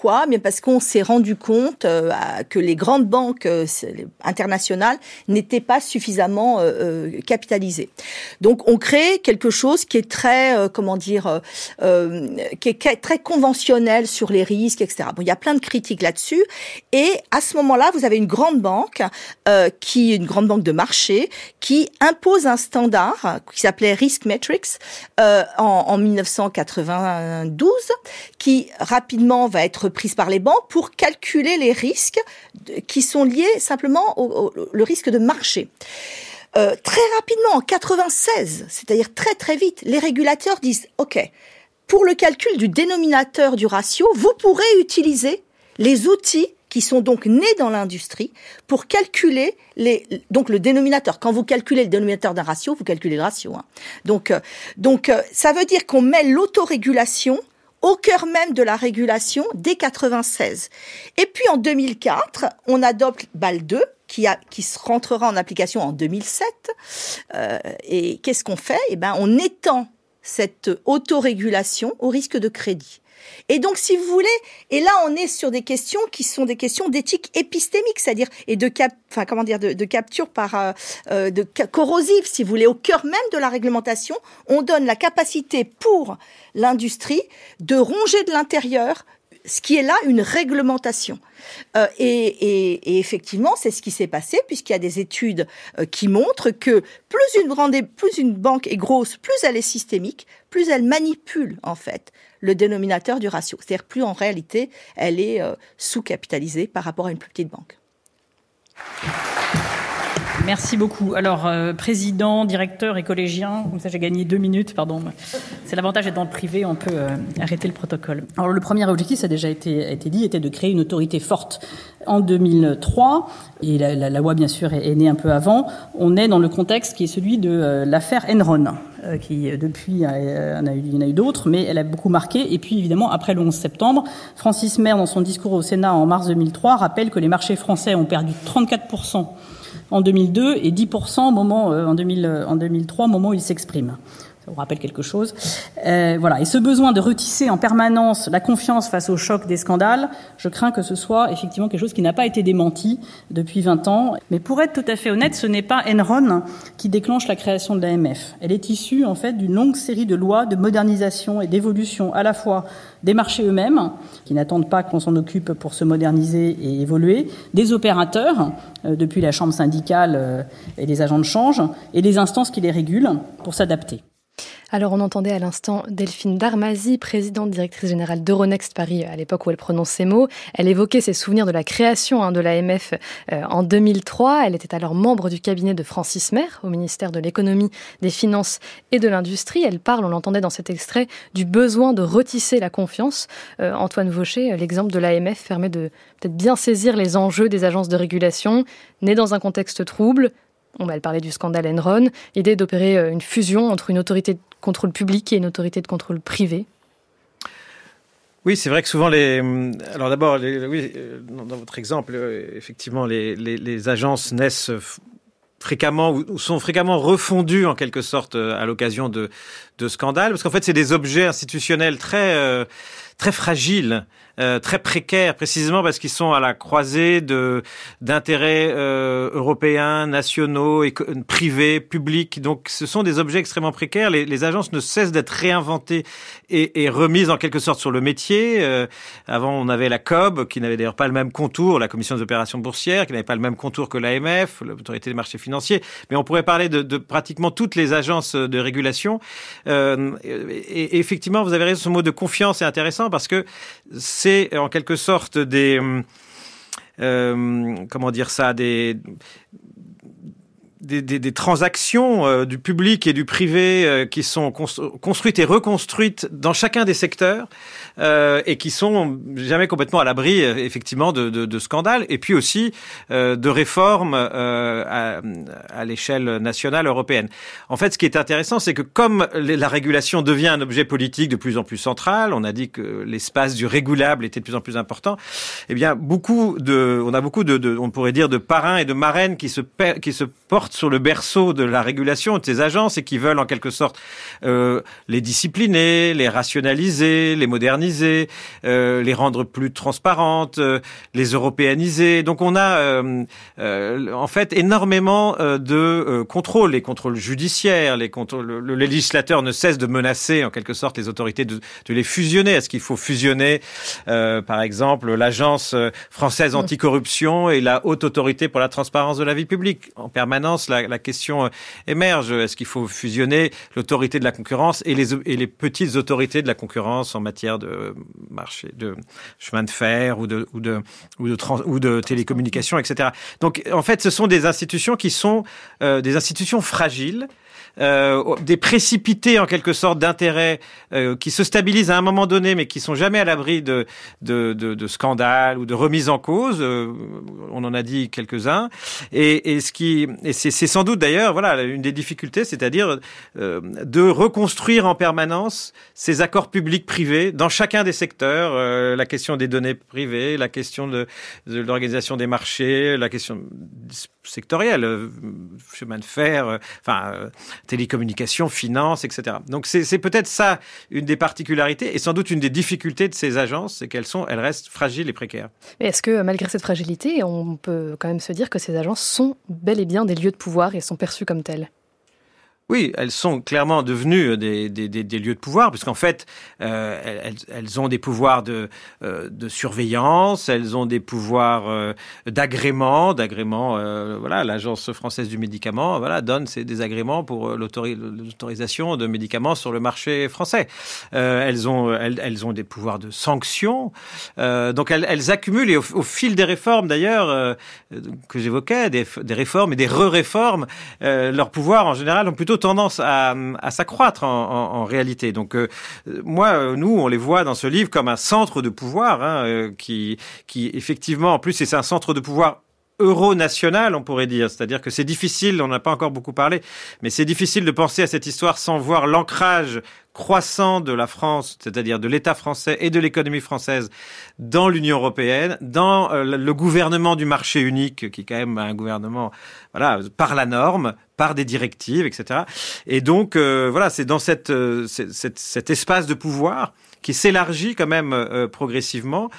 Pourquoi ? Bien parce qu'on s'est rendu compte euh, que les grandes banques euh, internationales n'étaient pas suffisamment euh, capitalisées. Donc on crée quelque chose qui est très, euh, comment dire, euh, qui est très conventionnel sur les risques, et cetera. Bon, il y a plein de critiques là-dessus. Et à ce moment-là, vous avez une grande banque, euh, qui, une grande banque de marché, qui impose un standard qui s'appelait Risk Metrics euh, en, en dix-neuf cent quatre-vingt-douze, qui rapidement va être prise par les banques pour calculer les risques qui sont liés simplement au, au le risque de marché. Euh, très rapidement, en quatre-vingt-seize, c'est-à-dire très très vite, les régulateurs disent « Ok, pour le calcul du dénominateur du ratio, vous pourrez utiliser les outils qui sont donc nés dans l'industrie pour calculer les, donc le dénominateur. Quand vous calculez le dénominateur d'un ratio, vous calculez le ratio. Hein. Donc, euh, donc euh, ça veut dire qu'on met l'autorégulation au cœur même de la régulation dès quatre-vingt-seize. Et puis en deux mille quatre, on adopte Bâle deux, qui, a, qui rentrera en application en deux mille sept. Euh, et qu'est-ce qu'on fait ? Eh ben, on étend cette autorégulation au risque de crédit. Et donc, si vous voulez, et là, on est sur des questions qui sont des questions d'éthique épistémique, c'est-à-dire et de cap, enfin comment dire, de, de capture par euh, de corrosive, si vous voulez, au cœur même de la réglementation, on donne la capacité pour l'industrie de ronger de l'intérieur ce qui est là une réglementation. Euh, et, et, et effectivement, c'est ce qui s'est passé, puisqu'il y a des études euh, qui montrent que plus une, grande, plus une banque est grosse, plus elle est systémique, plus elle manipule, en fait, le dénominateur du ratio. C'est-à-dire plus, en réalité, elle est euh, sous-capitalisée par rapport à une plus petite banque. Merci beaucoup. Alors, euh, président, directeur et collégien, comme ça j'ai gagné deux minutes, pardon. C'est l'avantage d'être dans le privé, on peut euh, arrêter le protocole. Alors, le premier objectif, ça a déjà été, a été dit, était de créer une autorité forte. En deux mille trois, et la, la, la loi, bien sûr, est, est née un peu avant, on est dans le contexte qui est celui de euh, l'affaire Enron, euh, qui, depuis, euh, en a eu, il y en a eu d'autres, mais elle a beaucoup marqué. Et puis, évidemment, après le onze septembre, Francis Maire, dans son discours au Sénat en mars deux mille trois, rappelle que les marchés français ont perdu trente-quatre pour cent en deux mille deux et dix pour cent au moment, euh, en, deux mille, en deux mille trois, au moment où il s'exprime. Ça vous rappelle quelque chose. Euh, voilà. Et ce besoin de retisser en permanence la confiance face au choc des scandales, je crains que ce soit effectivement quelque chose qui n'a pas été démenti depuis vingt ans. Mais pour être tout à fait honnête, ce n'est pas Enron qui déclenche la création de l'A M F. Elle est issue, en fait, d'une longue série de lois de modernisation et d'évolution à la fois des marchés eux-mêmes, qui n'attendent pas qu'on s'en occupe pour se moderniser et évoluer, des opérateurs, euh, depuis la chambre syndicale euh, et les agents de change, et des instances qui les régulent pour s'adapter. Alors, on entendait à l'instant Delphine Darmazy, présidente directrice générale d'Euronext Paris, à l'époque où elle prononce ces mots. Elle évoquait ses souvenirs de la création hein, de l'A M F euh, en deux mille trois. Elle était alors membre du cabinet de Francis Maire, au ministère de l'économie, des finances et de l'industrie. Elle parle, on l'entendait dans cet extrait, du besoin de retisser la confiance. Euh, Antoine Vaucher, l'exemple de l'A M F permet de peut-être bien saisir les enjeux des agences de régulation, nées dans un contexte trouble. On va parler du scandale Enron, l'idée d'opérer une fusion entre une autorité de contrôle public et une autorité de contrôle privé. Oui, c'est vrai que souvent les. Alors d'abord, les, oui, dans votre exemple, effectivement, les, les, les agences naissent fréquemment ou sont fréquemment refondues en quelque sorte à l'occasion de, de scandales, parce qu'en fait, c'est des objets institutionnels très euh, très fragiles. Euh, très précaires, précisément parce qu'ils sont à la croisée de d'intérêts euh, européens, nationaux, éco- privés, publics. Donc, ce sont des objets extrêmement précaires. Les, les agences ne cessent d'être réinventées et, et remises en quelque sorte sur le métier. Euh, avant, on avait la C O B, qui n'avait d'ailleurs pas le même contour, la Commission des opérations boursières, qui n'avait pas le même contour que l'A M F, l'Autorité des marchés financiers. Mais on pourrait parler de, de pratiquement toutes les agences de régulation. Euh, et, et effectivement, vous avez raison, ce mot de confiance est intéressant parce que c'est C'est en quelque sorte des, euh, comment dire ça, des, des, des, des transactions euh, du public et du privé euh, qui sont constru- construites et reconstruites dans chacun des secteurs euh, et qui sont jamais complètement à l'abri, euh, effectivement, de, de, de scandales et puis aussi euh, de réformes euh, à, à l'échelle nationale européenne. En fait, ce qui est intéressant, c'est que comme la régulation devient un objet politique de plus en plus central, on a dit que l'espace du régulable était de plus en plus important. Eh bien, beaucoup de, on a beaucoup de, de on pourrait dire, de parrains et de marraines qui se qui se portent sur le berceau de la régulation de ces agences et qui veulent en quelque sorte euh, les discipliner, les rationaliser, les moderniser, euh, les rendre plus transparentes, euh, les européaniser. Donc on a euh, euh, en fait énormément euh, de euh, contrôles, les contrôles judiciaires, les contrôles. Le, le législateur ne cesse de menacer en quelque sorte les autorités de, de les fusionner. Est-ce qu'il faut fusionner, euh, par exemple, l'agence française anticorruption et la haute autorité pour la transparence de la vie publique? En permanence, la, la question émerge. Est-ce qu'il faut fusionner l'autorité de la concurrence et les, et les petites autorités de la concurrence en matière de marché, de chemin de fer ou de, ou de, ou de, trans, ou de télécommunications, et cetera. Donc, en fait, ce sont des institutions qui sont euh, des institutions fragiles, Euh, des précipités en quelque sorte d'intérêts euh, qui se stabilisent à un moment donné, mais qui sont jamais à l'abri de, de, de, de scandales ou de remises en cause. Euh, on en a dit quelques-uns. Et, et ce qui, et c'est, c'est sans doute d'ailleurs, voilà, une des difficultés, c'est-à-dire euh, de reconstruire en permanence ces accords publics-privés dans chacun des secteurs. Euh, la question des données privées, la question de, de l'organisation des marchés, la question sectorielle, euh, chemin de fer, euh, enfin. Euh, télécommunications, finances, et cetera. Donc c'est, c'est peut-être ça une des particularités et sans doute une des difficultés de ces agences, c'est qu'elles sont, elles restent fragiles et précaires. Mais est-ce que malgré cette fragilité, on peut quand même se dire que ces agences sont bel et bien des lieux de pouvoir et sont perçues comme telles ? Oui, elles sont clairement devenues des, des, des, des lieux de pouvoir, puisqu'en fait, euh, elles, elles ont des pouvoirs de, euh, de surveillance, elles ont des pouvoirs euh, d'agrément, d'agrément. Euh, voilà, l'Agence française du médicament, voilà, donne ses, des agréments pour l'autori- l'autorisation de médicaments sur le marché français. Euh, elles ont, elles, elles ont des pouvoirs de sanction. Euh, donc elles, elles accumulent et au, au fil des réformes, d'ailleurs, euh, que j'évoquais, des, des réformes et des re-réformes, euh, leurs pouvoirs en général ont plutôt tendance à, à s'accroître en, en, en réalité. Donc euh, moi, nous, on les voit dans ce livre comme un centre de pouvoir hein, euh, qui, qui effectivement, en plus, c'est un centre de pouvoir euro-national, on pourrait dire. C'est-à-dire que c'est difficile, on n'a pas encore beaucoup parlé, mais c'est difficile de penser à cette histoire sans voir l'ancrage croissant de la France, c'est-à-dire de l'État français et de l'économie française dans l'Union européenne, dans euh, le gouvernement du marché unique, qui est quand même un gouvernement, voilà, par la norme, par des directives, et cetera. Et donc, euh, voilà, c'est dans cette, euh, cette, cet espace de pouvoir qui s'élargit quand même euh, progressivement,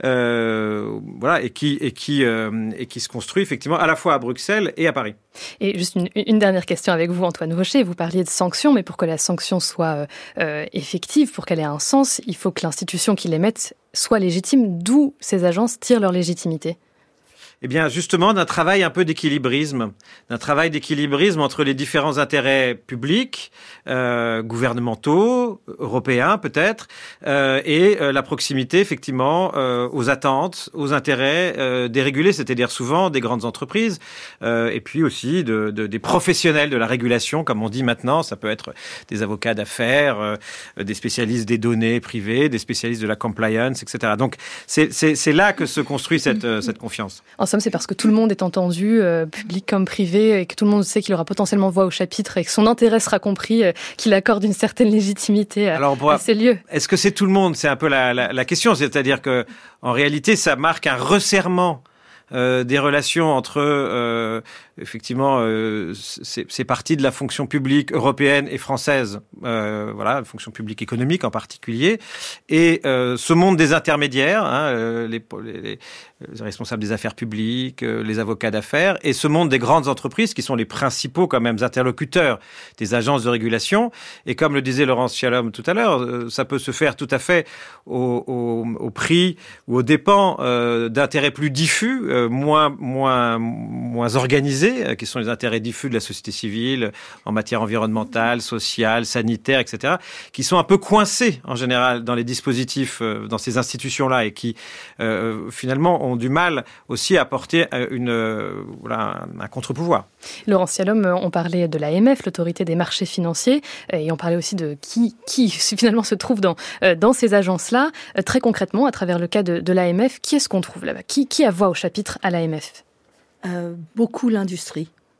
euh, voilà, et qui et qui euh, et qui se construit effectivement à la fois à Bruxelles et à Paris. Et juste une, une dernière question avec vous, Antoine Rocher. Vous parliez de sanctions, mais pour que la sanction soit euh, effective, pour qu'elle ait un sens, il faut que l'institution qui l'émette soit légitime. D'où ces agences tirent leur légitimité? Eh bien, justement, d'un travail un peu d'équilibrisme, d'un travail d'équilibrisme entre les différents intérêts publics, euh, gouvernementaux, européens peut-être, euh, et euh, la proximité, effectivement, euh, aux attentes, aux intérêts euh, dérégulés, c'est-à-dire souvent des grandes entreprises, euh, et puis aussi de, de, des professionnels de la régulation, comme on dit maintenant. Ça peut être des avocats d'affaires, euh, des spécialistes des données privées, des spécialistes de la compliance, et cetera. Donc, c'est, c'est, c'est là que se construit cette, euh, cette confiance. En somme, c'est parce que tout le monde est entendu, euh, public comme privé, et que tout le monde sait qu'il aura potentiellement voix au chapitre et que son intérêt sera compris, euh, qu'il accorde une certaine légitimité à, Alors pourra, à ces lieux. Est-ce que c'est tout le monde? C'est un peu la, la, la question. C'est-à-dire que, en réalité, ça marque un resserrement euh, des relations entre, euh, effectivement, euh, ces, ces parties de la fonction publique européenne et française, euh, voilà, la fonction publique économique en particulier, et euh, ce monde des intermédiaires, hein, euh, les, les, les les responsables des affaires publiques, les avocats d'affaires, et ce monde des grandes entreprises qui sont les principaux quand même interlocuteurs des agences de régulation. Et comme le disait Laurence Shalom tout à l'heure, ça peut se faire tout à fait au, au, au prix ou aux dépens euh, d'intérêts plus diffus, euh, moins, moins, moins organisés, euh, qui sont les intérêts diffus de la société civile en matière environnementale, sociale, sanitaire, et cetera, qui sont un peu coincés en général dans les dispositifs, euh, dans ces institutions-là, et qui euh, finalement ont du mal aussi à apporter une, euh, voilà, un, un contre-pouvoir. Laurence Shalom, on parlait de l'A M F, l'autorité des marchés financiers, et on parlait aussi de qui, qui finalement se trouve dans, dans ces agences-là. Très concrètement, à travers le cas de, de l'A M F, qui est-ce qu'on trouve là-bas? Qui, qui a voix au chapitre à l'A M F? euh, Beaucoup l'industrie.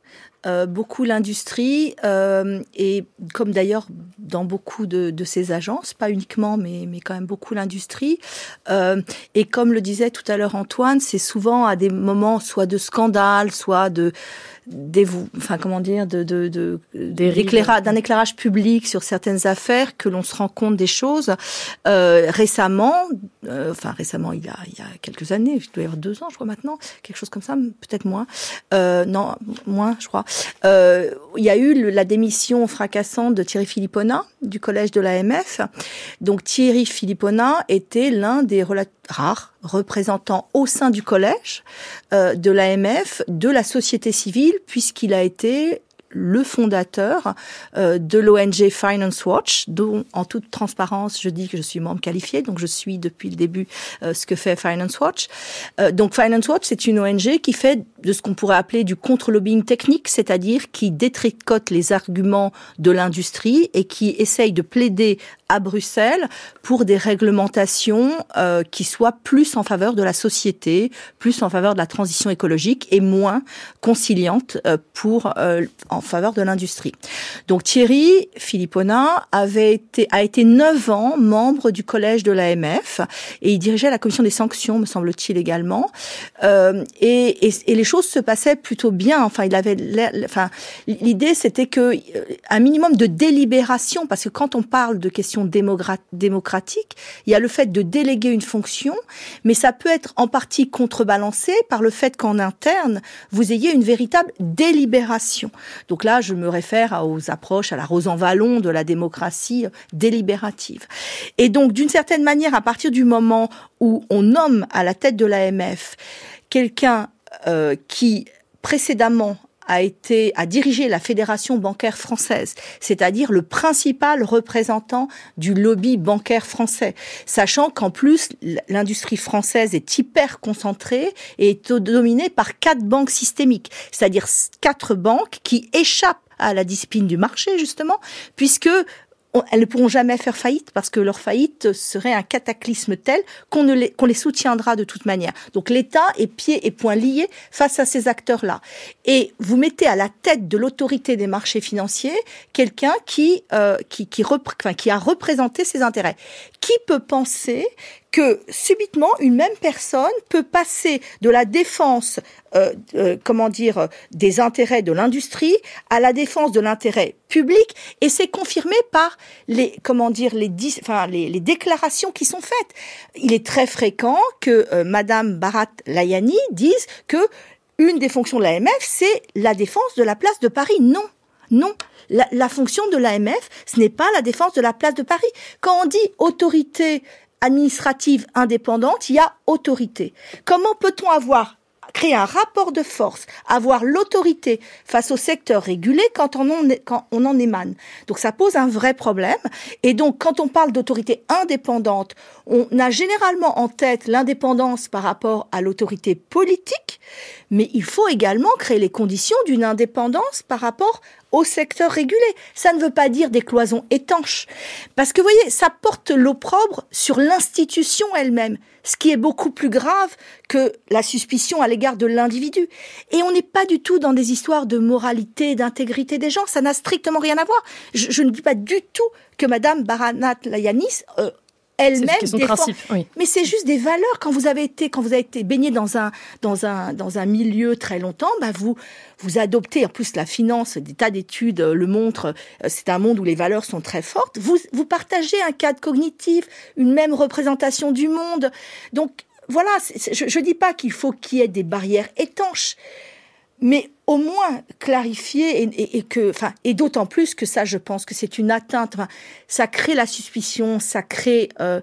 euh, beaucoup l'industrie, euh, et comme d'ailleurs dans beaucoup de, de ces agences, pas uniquement, mais, mais quand même beaucoup l'industrie. Euh, et comme le disait tout à l'heure Antoine, c'est souvent à des moments soit de scandale, soit de... Des, enfin comment dire de, de, de, d'éclairage, d'un éclairage public sur certaines affaires que l'on se rend compte des choses. Euh, récemment, euh, enfin récemment il y a il y a quelques années, il doit y avoir deux ans je crois maintenant, quelque chose comme ça, peut-être moins, euh, non moins je crois. Euh, il y a eu le, la démission fracassante de Thierry Philippona du collège de l'A M F. Donc Thierry Philippona était l'un des rela- rares représentants au sein du collège euh, de l'A M F de la société civile, puisqu'il a été le fondateur euh, de l'O N G Finance Watch, dont en toute transparence je dis que je suis membre qualifié, donc je suis depuis le début euh, ce que fait Finance Watch. Euh, donc Finance Watch, c'est une O N G qui fait de ce qu'on pourrait appeler du contre-lobbying technique, c'est-à-dire qui détricote les arguments de l'industrie et qui essaye de plaider à Bruxelles pour des réglementations euh, qui soient plus en faveur de la société, plus en faveur de la transition écologique et moins conciliantes euh, pour euh, en faveur de l'industrie. Donc Thierry Philippona avait été a été neuf ans membre du collège de l'A M F et il dirigeait la commission des sanctions, me semble-t-il également. Euh, et, et, et les choses se passaient plutôt bien. Enfin, il avait, enfin, l'idée c'était que un minimum de délibération, parce que quand on parle de questions démocratiques, il y a le fait de déléguer une fonction, mais ça peut être en partie contrebalancé par le fait qu'en interne vous ayez une véritable délibération. Donc là, je me réfère aux approches à la Rosan-Vallon de la démocratie délibérative. Et donc, d'une certaine manière, à partir du moment où on nomme à la tête de l'A M F quelqu'un euh, qui précédemment a été a dirigé la Fédération bancaire française, c'est-à-dire le principal représentant du lobby bancaire français, sachant qu'en plus l'industrie française est hyper concentrée et est dominée par quatre banques systémiques, c'est-à-dire quatre banques qui échappent à la discipline du marché justement, puisque elles ne pourront jamais faire faillite parce que leur faillite serait un cataclysme tel qu'on ne les, qu'on les soutiendra de toute manière. Donc l'État est pieds et poings liés face à ces acteurs-là. Et vous mettez à la tête de l'autorité des marchés financiers quelqu'un qui, euh, qui, qui, repré- enfin, qui a représenté ses intérêts. Qui peut penser que subitement une même personne peut passer de la défense, euh, euh, comment dire, des intérêts de l'industrie à la défense de l'intérêt public, et c'est confirmé par les, comment dire, les, dis, enfin les, les déclarations qui sont faites. Il est très fréquent que euh, Madame Bharat-Layani dise que une des fonctions de l'A M F, c'est la défense de la place de Paris. Non, non. La, la fonction de l'A M F, ce n'est pas la défense de la place de Paris. Quand on dit autorité administrative indépendante, il y a autorité. Comment peut-on avoir créé un rapport de force, avoir l'autorité face au secteur régulé quand on en, quand on en émane? Donc ça pose un vrai problème. Et donc quand on parle d'autorité indépendante, on a généralement en tête l'indépendance par rapport à l'autorité politique, mais il faut également créer les conditions d'une indépendance par rapport au secteur régulé. Ça ne veut pas dire des cloisons étanches. Parce que vous voyez, ça porte l'opprobre sur l'institution elle-même, ce qui est beaucoup plus grave que la suspicion à l'égard de l'individu. Et on n'est pas du tout dans des histoires de moralité et d'intégrité des gens. Ça n'a strictement rien à voir. Je, je ne dis pas du tout que Madame Bharat-Layani euh, elle-même c'est défend. Principe, oui. Mais c'est juste des valeurs. Quand vous avez été, quand vous avez été baigné dans un, dans un, dans un milieu très longtemps, bah vous, vous adoptez. En plus, la finance, des tas d'études le montrent. C'est un monde où les valeurs sont très fortes. Vous, vous partagez un cadre cognitif, une même représentation du monde. Donc voilà. C'est, je, je dis pas qu'il faut qu'il y ait des barrières étanches, mais au moins clarifier et, et, et que, enfin, et d'autant plus que ça, je pense que c'est une atteinte. Enfin, ça crée la suspicion, ça crée euh,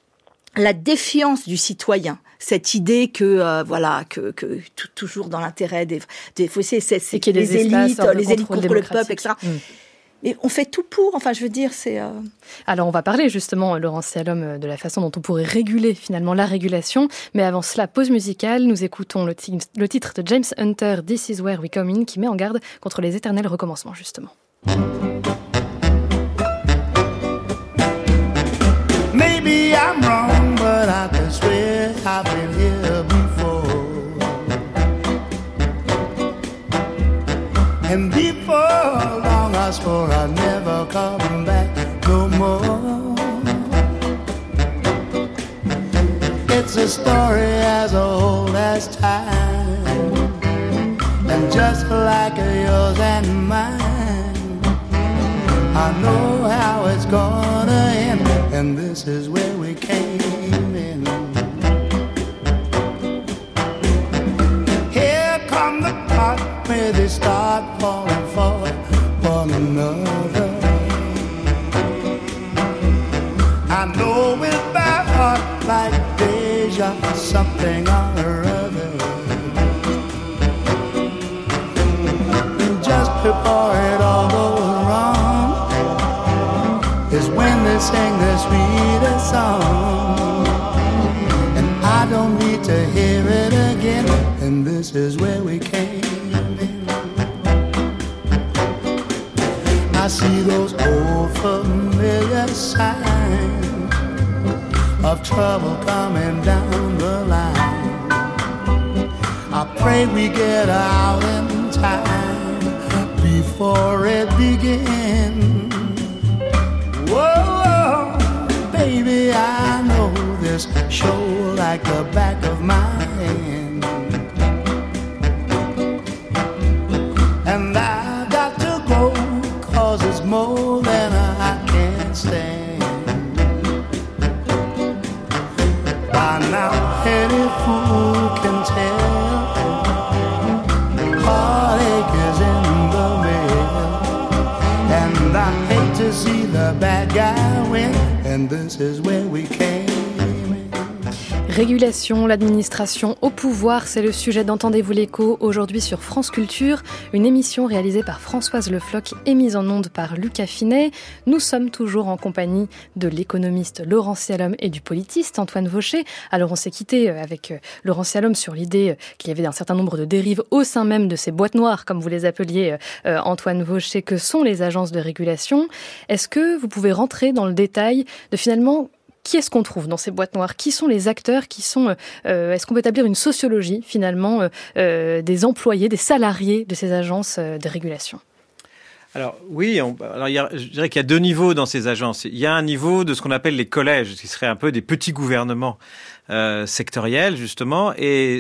la défiance du citoyen. Cette idée que, euh, voilà, que, que tout, toujours dans l'intérêt des, des, c'est, c'est, c'est qu'il y ait les des élites, espaces, les élites contre le peuple, et cetera. Mmh. Et on fait tout pour, enfin je veux dire, c'est... Euh... Alors on va parler justement, Laurence Slalom, de la façon dont on pourrait réguler finalement la régulation. Mais avant cela, pause musicale, nous écoutons le, t- le titre de James Hunter, This is where we come in, qui met en garde contre les éternels recommencements justement. Maybe I'm wrong, but I can swear I've been here before. And before long I swore I'd never come back no more. It's a story as old as time, and just like yours and mine, I know how it's gonna end, and this is where we came in. Here come the part where they start falling for one another. I know with my heart like deja something or other. Just before it all goes wrong is when they sing the sweetest song, and I don't need to hear it again, and this is where we came in. I see those old familiar signs of trouble coming down the line. I pray we get out in time before it begins. Whoa, baby, I know this show like the back of my hand, and I got to go, cause it's more than I can stand. By now any fool can tell heartache is in the mail, and I hate to see the bad guy win, and this is where we came in. Régulation, l'administration au pouvoir, c'est le sujet d'Entendez-vous l'écho aujourd'hui sur France Culture, une émission réalisée par Françoise Le Floch et mise en onde par Lucas Finet. Nous sommes toujours en compagnie de l'économiste Laurent Cialhomme et du politiste Antoine Vaucher. Alors on s'est quitté avec Laurent Cialhomme sur l'idée qu'il y avait un certain nombre de dérives au sein même de ces boîtes noires, comme vous les appeliez Antoine Vaucher, que sont les agences de régulation. Est-ce que vous pouvez rentrer dans le détail de finalement qui est-ce qu'on trouve dans ces boîtes noires? Qui sont les acteurs? Qui sont euh, Est-ce qu'on peut établir une sociologie finalement euh, des employés, des salariés de ces agences euh, de régulation? Alors oui, on, alors il y a, je dirais qu'il y a deux niveaux dans ces agences. Il y a un niveau de ce qu'on appelle les collèges, qui seraient un peu des petits gouvernements euh, sectoriels justement, et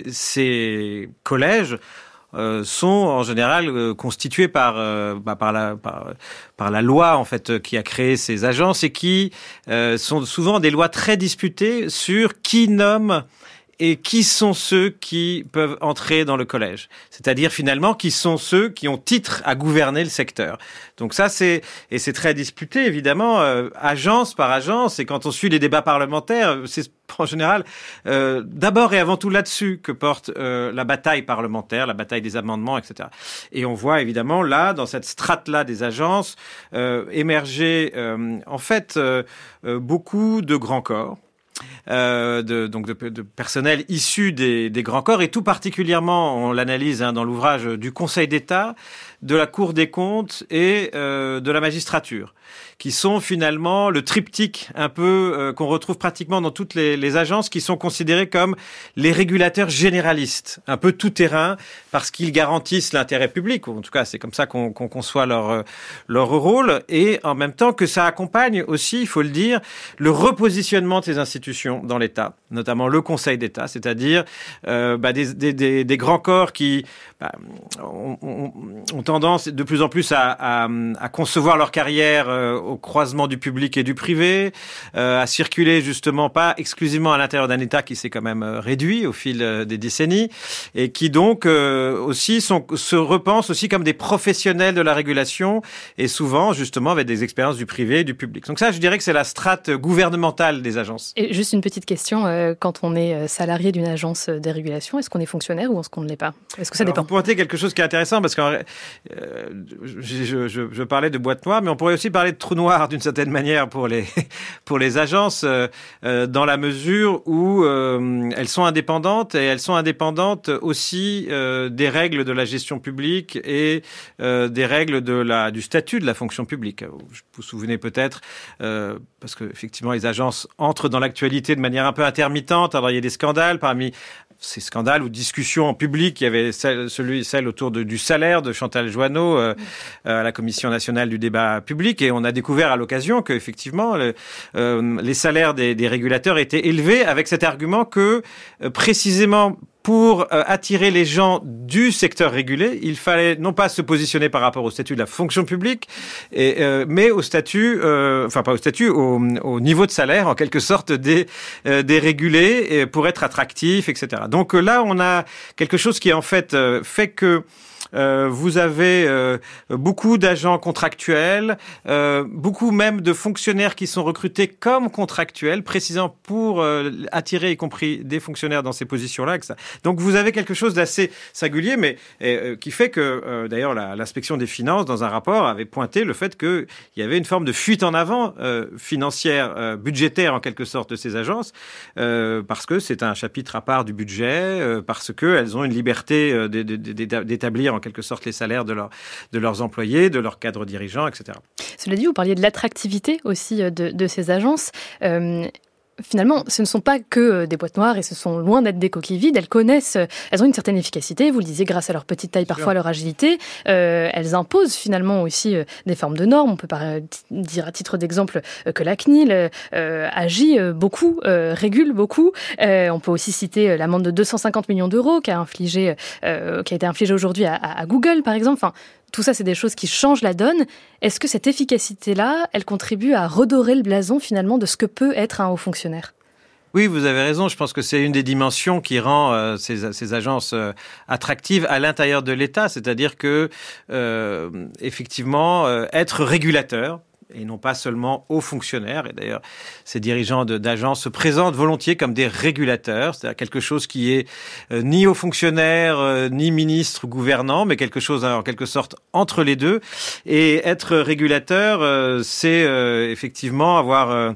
ces collèges Euh, sont en général euh, constitués par euh, bah, par la par, par la loi en fait qui a créé ces agences, et qui euh, sont souvent des lois très disputées sur qui nomme et qui sont ceux qui peuvent entrer dans le collège. C'est-à-dire finalement qui sont ceux qui ont titre à gouverner le secteur. Donc ça c'est et c'est très disputé évidemment euh, agence par agence, et quand on suit les débats parlementaires, c'est en général euh, d'abord et avant tout là-dessus que porte euh, la bataille parlementaire, la bataille des amendements, et cetera. Et on voit évidemment là, dans cette strate-là des agences, euh, émerger euh, en fait euh, euh, beaucoup de grands corps. Euh, de, donc de, de personnel issu des, des grands corps, et tout particulièrement, on l'analyse hein, dans l'ouvrage, du Conseil d'État, de la Cour des comptes et euh, de la magistrature, qui sont finalement le triptyque un peu euh, qu'on retrouve pratiquement dans toutes les, les agences, qui sont considérées comme les régulateurs généralistes, un peu tout terrain, parce qu'ils garantissent l'intérêt public, ou en tout cas c'est comme ça qu'on, qu'on conçoit leur, leur rôle, et en même temps que ça accompagne aussi, il faut le dire, le repositionnement de ces institutions dans l'État, notamment le Conseil d'État, c'est-à-dire euh, bah, des, des, des, des grands corps qui bah, ont, ont, ont tendance de plus en plus à, à, à concevoir leur carrière euh, au croisement du public et du privé, euh, à circuler justement pas exclusivement à l'intérieur d'un État qui s'est quand même euh, réduit au fil euh, des décennies, et qui donc euh, aussi sont, se repensent aussi comme des professionnels de la régulation, et souvent justement avec des expériences du privé et du public. Donc ça, je dirais que c'est la strate gouvernementale des agences. Et juste une petite question, euh, quand on est salarié d'une agence de régulation, est-ce qu'on est fonctionnaire ou est-ce qu'on ne l'est pas? Est-ce que ça Alors, dépend? vous pointez quelque chose qui est intéressant, parce que euh, je, je, je parlais de boîte noire, mais on pourrait aussi parler de trou noir d'une certaine manière pour les, pour les agences, euh, euh, dans la mesure où euh, elles sont indépendantes, et elles sont indépendantes aussi euh, des règles de la gestion publique et euh, des règles de la, du statut de la fonction publique. Vous vous souvenez peut-être, euh, parce que effectivement les agences entrent dans l'actualité de manière un peu intermittente. Alors il y a des scandales parmi ces scandales ou discussions en public. Il y avait celle, celui, celle autour de, du salaire de Chantal Joanneau euh, à la Commission nationale du débat public. Et on a découvert à l'occasion qu'effectivement, le, euh, les salaires des, des régulateurs étaient élevés avec cet argument que, euh, précisément, pour euh, attirer les gens du secteur régulé, il fallait non pas se positionner par rapport au statut de la fonction publique, et, euh, mais au statut, euh, enfin pas au statut, au, au niveau de salaire en quelque sorte des, euh, des régulés et pour être attractifs, et cetera. Donc euh, là, on a quelque chose qui en fait euh, fait que Euh, vous avez euh, beaucoup d'agents contractuels, euh, beaucoup même de fonctionnaires qui sont recrutés comme contractuels, précisément pour euh, attirer y compris des fonctionnaires dans ces positions-là. Donc vous avez quelque chose d'assez singulier, mais euh, qui fait que, euh, d'ailleurs, la, l'inspection des finances, dans un rapport, avait pointé le fait qu'il y avait une forme de fuite en avant euh, financière, euh, budgétaire en quelque sorte de ces agences, euh, parce que c'est un chapitre à part du budget, euh, parce qu'elles ont une liberté euh, d'établir en quelque sorte les salaires de, leur, de leurs employés, de leurs cadres dirigeants, et cetera. Cela dit, vous parliez de l'attractivité aussi de, de ces agences. Euh, Finalement, ce ne sont pas que des boîtes noires et ce sont loin d'être des coquilles vides. Elles connaissent, elles ont une certaine efficacité, vous le disiez, grâce à leur petite taille, parfois à leur agilité. Euh, elles imposent finalement aussi euh, des formes de normes. On peut par, euh, dire à titre d'exemple euh, que la C N I L euh, agit euh, beaucoup, euh, régule beaucoup. Euh, on peut aussi citer euh, l'amende de deux cent cinquante millions d'euros qui a, infligé, euh, qui a été infligée aujourd'hui à, à, à Google, par exemple. Enfin, tout ça, c'est des choses qui changent la donne. Est-ce que cette efficacité-là, elle contribue à redorer le blason, finalement, de ce que peut être un haut fonctionnaire ? Oui, vous avez raison. Je pense que c'est une des dimensions qui rend euh, ces, ces agences euh, attractives à l'intérieur de l'État. C'est-à-dire que, euh, effectivement, euh, être régulateur, et non pas seulement aux fonctionnaires. Et d'ailleurs, ces dirigeants de, d'agences se présentent volontiers comme des régulateurs, c'est-à-dire quelque chose qui est euh, ni aux fonctionnaires, euh, ni ministres ou gouvernants, mais quelque chose en quelque sorte entre les deux. Et être régulateur, euh, c'est euh, effectivement avoir... Euh,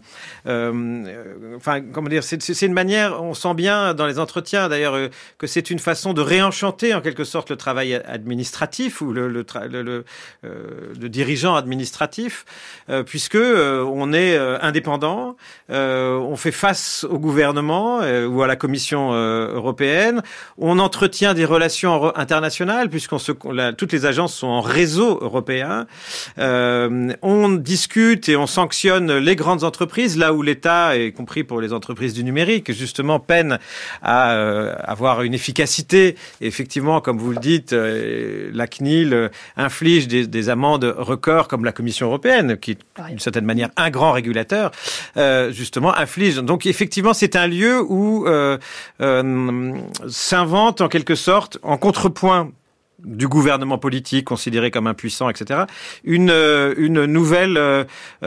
euh, enfin, comment dire, c'est, c'est une manière, on sent bien dans les entretiens d'ailleurs, euh, que c'est une façon de réenchanter en quelque sorte le travail administratif ou le, le, le, le, euh, le dirigeant administratif. Euh, puisque euh, on est euh, indépendant, euh, on fait face au gouvernement euh, ou à la Commission euh, européenne, on entretient des relations internationales puisqu'on se, la, toutes les agences sont en réseau européen, euh, on discute et on sanctionne les grandes entreprises là où l'État, y compris pour les entreprises du numérique, justement peine à euh, avoir une efficacité. Et effectivement, comme vous le dites, euh, la C N I L inflige des, des amendes records comme la Commission européenne qui d'une certaine manière un grand régulateur, euh, justement, inflige. Donc, effectivement, c'est un lieu où euh, euh, s'invente en quelque sorte, en contrepoint du gouvernement politique considéré comme impuissant, et cetera. Une une nouvelle euh,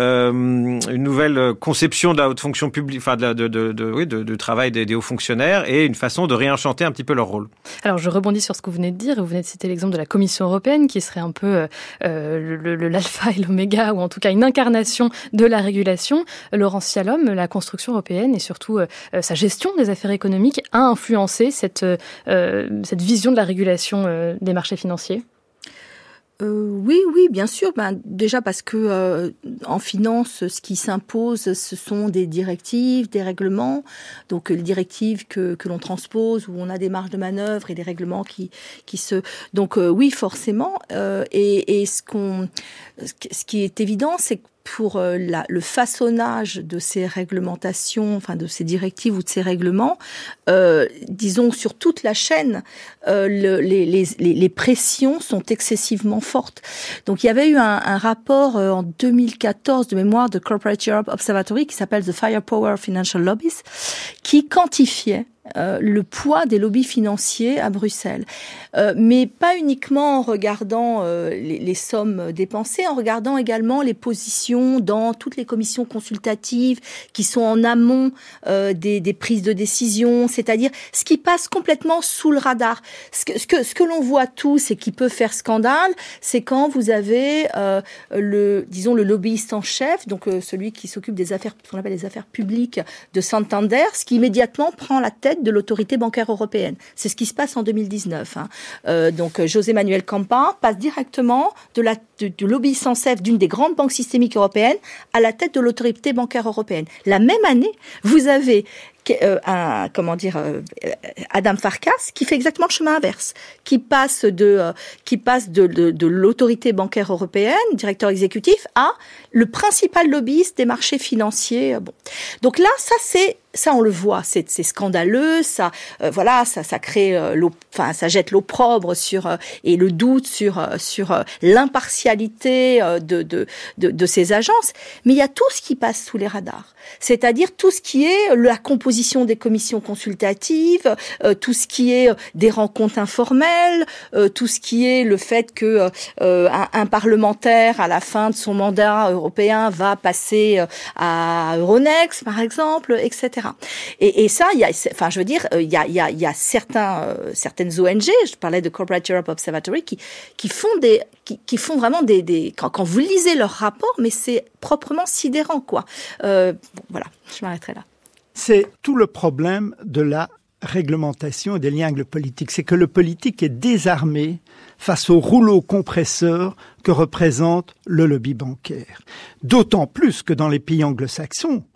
une nouvelle conception de la haute fonction publique, enfin de de de, de oui de, de travail des, des hauts fonctionnaires et une façon de réenchanter un petit peu leur rôle. Alors je rebondis sur ce que vous venez de dire. Vous venez de citer l'exemple de la Commission européenne qui serait un peu euh, le, le, l'alpha et l'oméga ou en tout cas une incarnation de la régulation. Laurence Cialom, la construction européenne et surtout euh, sa gestion des affaires économiques a influencé cette euh, cette vision de la régulation euh, des marchés financiers. Euh, oui, oui, bien sûr. Ben, déjà parce que euh, en finance, ce qui s'impose, ce sont des directives, des règlements. Donc les directives que, que l'on transpose, où on a des marges de manœuvre et des règlements qui, qui se. Donc euh, oui, forcément. Euh, et, et ce qu'on, ce qui est évident, c'est que pour euh, la, le façonnage de ces réglementations, enfin de ces directives ou de ces règlements, euh, disons sur toute la chaîne, euh, le, les, les, les pressions sont excessivement fortes. Donc il y avait eu un, un rapport euh, en deux mille quatorze de mémoire de Corporate Europe Observatory qui s'appelle The Firepower Financial Lobbies, qui quantifiait Euh, le poids des lobbies financiers à Bruxelles. Euh, mais pas uniquement en regardant euh, les, les sommes dépensées, en regardant également les positions dans toutes les commissions consultatives qui sont en amont euh, des, des prises de décision, c'est-à-dire ce qui passe complètement sous le radar. Ce que, ce que, ce que l'on voit tous et qui peut faire scandale, c'est quand vous avez euh, le, disons, le lobbyiste en chef, donc euh, celui qui s'occupe des affaires, ce qu'on appelle les affaires publiques de Santander, ce qui immédiatement prend la tête de l'autorité bancaire européenne. C'est ce qui se passe en deux mille dix-neuf. Hein. Euh, donc, José Manuel Campa passe directement de la, de, du lobbyiste en chef d'une des grandes banques systémiques européennes à la tête de l'autorité bancaire européenne. La même année, vous avez euh, un, comment dire, euh, Adam Farkas, qui fait exactement le chemin inverse, qui passe de, euh, qui passe de, de, de l'autorité bancaire européenne, directeur exécutif, à le principal lobbyiste des marchés financiers. Bon. Donc là, ça c'est, ça on le voit, c'est, c'est scandaleux, ça, euh, voilà, ça, ça crée, euh, l'eau, enfin, ça jette l'opprobre sur euh, et le doute sur euh, sur euh, l'impartialité euh, de, de de de ces agences. Mais il y a tout ce qui passe sous les radars, c'est-à-dire tout ce qui est la composition des commissions consultatives, euh, tout ce qui est des rencontres informelles, euh, tout ce qui est le fait que euh, un, un parlementaire à la fin de son mandat européen va passer euh, à Euronext, par exemple, et cetera. Et, et ça, il y a, enfin, je veux dire, il y a, il y a, il y a certains, euh, certaines O N G, je parlais de Corporate Europe Observatory, qui, qui font des, qui, qui font vraiment des, des, quand, quand vous lisez leurs rapports, mais c'est proprement sidérant, quoi. Euh, bon, voilà, je m'arrêterai là. C'est tout le problème de la réglementation et des liens avec le politique. C'est que le politique est désarmé face au rouleau compresseur que représente le lobby bancaire. D'autant plus que dans les pays anglo-saxons,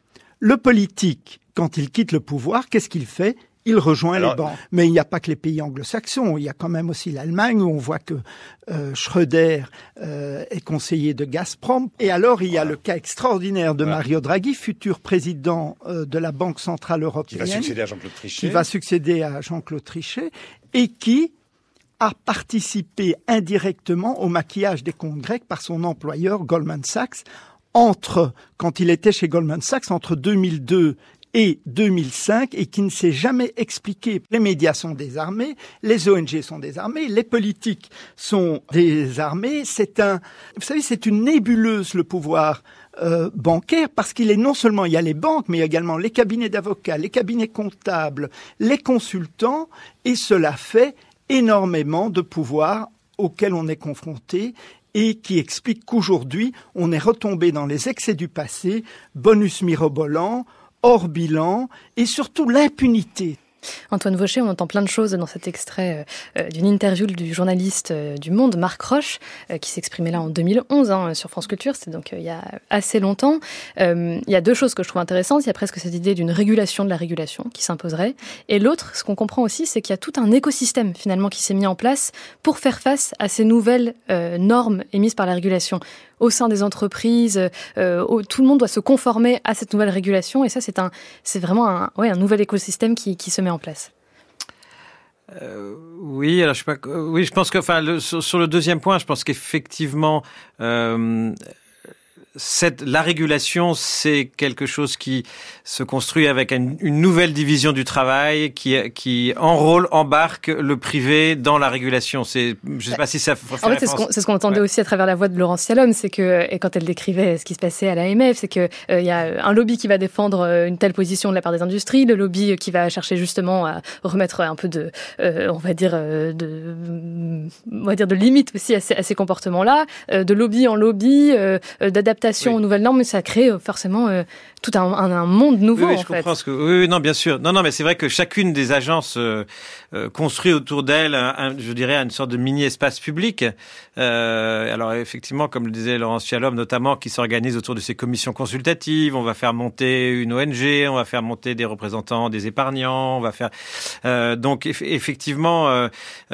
le politique, quand il quitte le pouvoir, qu'est-ce qu'il fait ? Il rejoint Alors, les banques. Mais il n'y a pas que les pays anglo-saxons. Il y a quand même aussi l'Allemagne où on voit que euh, Schröder euh, est conseiller de Gazprom. Et alors, il y a le cas extraordinaire de voilà. Mario Draghi, futur président euh, de la Banque Centrale Européenne. Qui va succéder à Jean-Claude Trichet. Qui va succéder à Jean-Claude Trichet et qui a participé indirectement au maquillage des comptes grecs par son employeur Goldman Sachs entre, quand il était chez Goldman Sachs, entre deux mille deux et deux mille cinq, et qui ne s'est jamais expliqué. Les médias sont désarmés, les O N G sont désarmés, les politiques sont désarmés. C'est un, vous savez, c'est une nébuleuse, le pouvoir euh, bancaire, parce qu'il est non seulement, il y a les banques, mais il y a également les cabinets d'avocats, les cabinets comptables, les consultants, et cela fait énormément de pouvoir auquel on est confronté et qui explique qu'aujourd'hui, on est retombé dans les excès du passé, bonus mirobolant, hors bilan et surtout l'impunité. Antoine Vaucher, on entend plein de choses dans cet extrait euh, d'une interview du journaliste euh, du Monde, Marc Roche, euh, qui s'exprimait là en deux mille onze hein, sur France Culture, c'était donc euh, il y a assez longtemps. Euh, il y a deux choses que je trouve intéressantes. Il y a presque cette idée d'une régulation de la régulation qui s'imposerait. Et l'autre, ce qu'on comprend aussi, c'est qu'il y a tout un écosystème finalement qui s'est mis en place pour faire face à ces nouvelles euh, normes émises par la régulation. Au sein des entreprises, euh, où tout le monde doit se conformer à cette nouvelle régulation. Et ça, c'est, un, c'est vraiment un, ouais, un nouvel écosystème qui, qui se met en place. Euh, oui, alors je sais pas. Oui, je pense que, enfin, le, sur, sur le deuxième point, je pense qu'effectivement, euh, cette, la régulation, c'est quelque chose qui se construit avec une, une nouvelle division du travail qui, qui enrôle, embarque le privé dans la régulation. C'est, je sais pas si ça fait En fait, c'est ce, qu'on, c'est ce qu'on entendait ouais. aussi à travers la voix de Laurence Yalom, c'est que, et quand elle décrivait ce qui se passait à l'A M F, c'est que il euh, y a un lobby qui va défendre une telle position de la part des industries, le lobby qui va chercher justement à remettre un peu de, euh, on va dire, euh, de, on va dire de limite aussi à ces, à ces comportements-là, euh, de lobby en lobby, euh, d'adaptation oui. aux nouvelles normes, mais ça crée forcément euh, tout un, un, un monde nouveau. Oui, oui en je fait. comprends ce que. Oui, oui, non, bien sûr. Non, non, mais c'est vrai que chacune des agences euh, euh, construit autour d'elle, un, un, je dirais, une sorte de mini espace public. Euh, alors effectivement, comme le disait Laurence Yalom, notamment, qui s'organise autour de ces commissions consultatives. On va faire monter une O N G, on va faire monter des représentants des épargnants, on va faire. Euh, donc eff- effectivement, euh,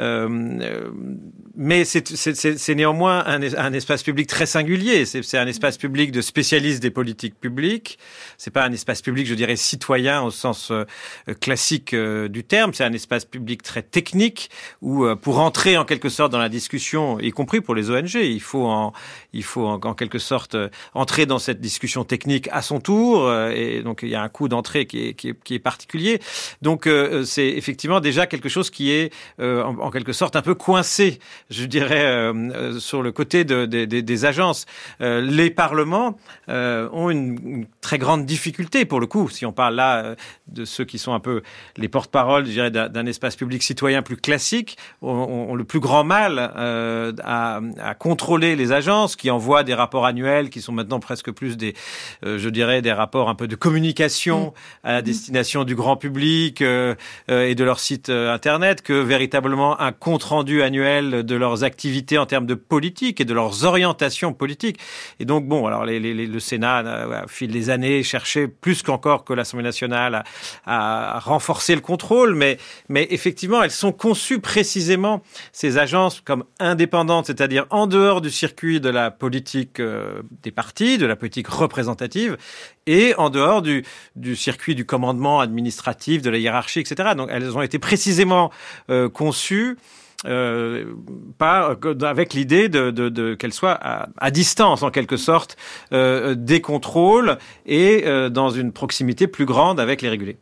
euh, mais c'est, c'est, c'est, c'est néanmoins un, un espace public très singulier. C'est, c'est un espace public de spécialistes des politiques publiques. C'est pas un espace public, je dirais, citoyen au sens euh, classique euh, du terme. C'est un espace public très technique où, euh, pour entrer en quelque sorte dans la discussion, y compris pour les O N G, il faut en, il faut en, en quelque sorte euh, entrer dans cette discussion technique à son tour. Euh, et donc il y a un coût d'entrée qui est, qui est, qui est particulier. Donc euh, c'est effectivement déjà quelque chose qui est euh, en, en quelque sorte un peu coincé, je dirais, euh, euh, sur le côté de, de, de, des agences. Euh, les parlements euh, ont une, une très grande difficulté pour le coup, si on parle là euh, de ceux qui sont un peu les porte-parole, je dirais, d'un, d'un espace public citoyen plus classique, ont, ont le plus grand mal euh, à, à contrôler les agences qui envoient des rapports annuels qui sont maintenant presque plus des, euh, je dirais, des rapports un peu de communication à la destination du grand public euh, euh, et de leur site euh, internet que véritablement un compte-rendu annuel de leurs activités en termes de politique et de leurs orientations politiques. Et donc bon, bon, alors les, les, le Sénat, au fil des années, cherchait plus qu'encore que l'Assemblée nationale à, à renforcer le contrôle, mais, mais effectivement, elles sont conçues précisément, ces agences, comme indépendantes, c'est-à-dire en dehors du circuit de la politique euh, des partis, de la politique représentative, et en dehors du, du circuit du commandement administratif, de la hiérarchie, et cetera. Donc, elles ont été précisément euh, conçues euh, par, avec l'idée de, de, de, qu'elles soient à, à distance, en quelque sorte, euh, des contrôles et euh, dans une proximité plus grande avec les régulés.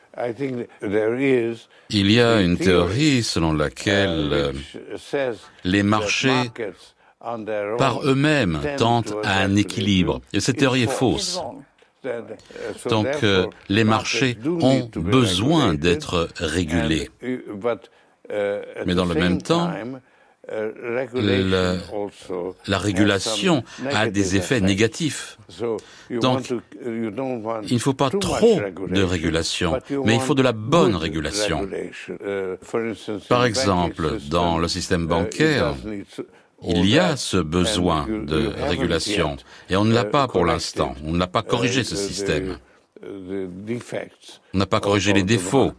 Il y a une théorie selon laquelle euh, les marchés par eux-mêmes tendent à un équilibre. Et cette théorie est fausse. Donc, euh, les marchés ont besoin d'être régulés. Mais dans le même temps, la, la régulation a des effets négatifs. Donc, il ne faut pas trop de régulation, mais il faut de la bonne régulation. Par exemple, dans le système bancaire, il y a ce besoin de régulation, et on ne l'a pas pour l'instant. On n'a pas corrigé ce système. On n'a pas corrigé les défauts.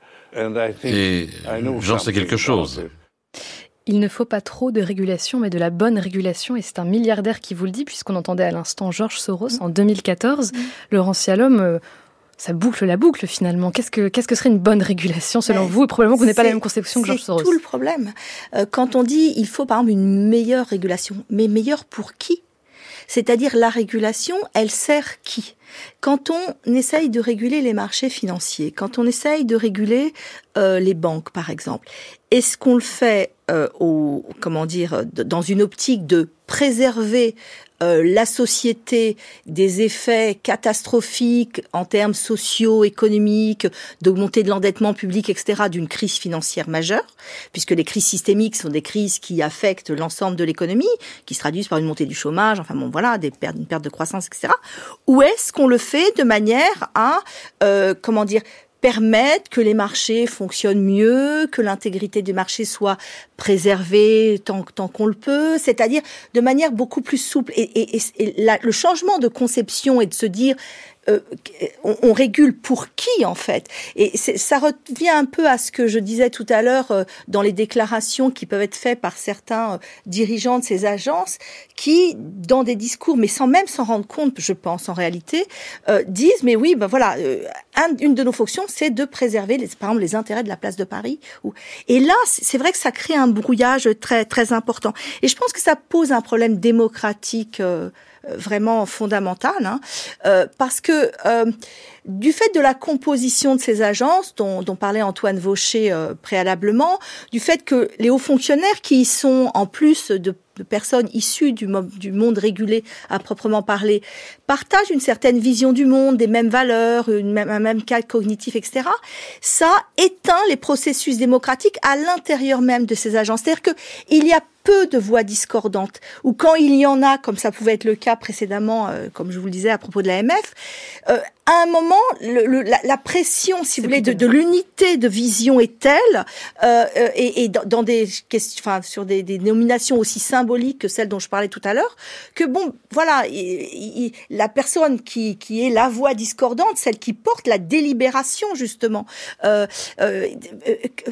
Et j'en sais quelque chose. Il ne faut pas trop de régulation, mais de la bonne régulation. Et c'est un milliardaire qui vous le dit, puisqu'on entendait à l'instant George Soros en deux mille quatorze. Laurence Yalom, euh, ça boucle la boucle finalement. Qu'est-ce que, qu'est-ce que serait une bonne régulation selon ouais, vous? Et probablement qu'on n'ait pas la même conception que George Soros. C'est tout le problème. Euh, quand on dit il faut par exemple une meilleure régulation, mais meilleure pour qui? C'est-à-dire la régulation, elle sert qui? Quand on essaye de réguler les marchés financiers, quand on essaye de réguler euh, les banques, par exemple, est-ce qu'on le fait euh, au, comment dire, dans une optique de préserver euh, la société des effets catastrophiques en termes sociaux, économiques, d'augmenter de l'endettement public, et cetera, d'une crise financière majeure, puisque les crises systémiques sont des crises qui affectent l'ensemble de l'économie, qui se traduisent par une montée du chômage, enfin bon, voilà, des pertes, une perte de croissance, et cetera. Ou est-ce qu'on le fait de manière à, euh, comment dire, permettre que les marchés fonctionnent mieux, que l'intégrité du marché soit préservée tant, tant qu'on le peut, c'est-à-dire de manière beaucoup plus souple. Et, et, et, et la, le changement de conception et de se dire euh, on, on régule pour qui en fait? Et c'est, ça revient un peu à ce que je disais tout à l'heure euh, dans les déclarations qui peuvent être faites par certains euh, dirigeants de ces agences qui, dans des discours, mais sans même s'en rendre compte, je pense en réalité, euh, disent mais oui, ben voilà, euh, un, une de nos fonctions, c'est de préserver, les, par exemple, les intérêts de la place de Paris. Et là, c'est vrai que ça crée un brouillage très très important. Et je pense que ça pose un problème démocratique euh, vraiment fondamental, hein, euh, parce que euh, du fait de la composition de ces agences, dont, dont parlait Antoine Vaucher euh, préalablement, du fait que les hauts fonctionnaires qui y sont, en plus de de personnes issues du, mo- du monde régulé à proprement parler, partagent une certaine vision du monde, des mêmes valeurs, une même, un même cadre cognitif, et cetera, ça éteint les processus démocratiques à l'intérieur même de ces agences. C'est-à-dire qu'il y a peu de voix discordantes, ou quand il y en a, comme ça pouvait être le cas précédemment, euh, comme je vous le disais à propos de l'A M F, euh, à un moment, le, le, la, la pression, si vous voulez, de, de l'unité de vision est telle, euh, et, et dans, dans des questions, enfin, sur des, des nominations aussi symboliques que celles dont je parlais tout à l'heure, que bon, voilà, il, il, la personne qui, qui est la voix discordante, celle qui porte la délibération justement, euh, euh, euh,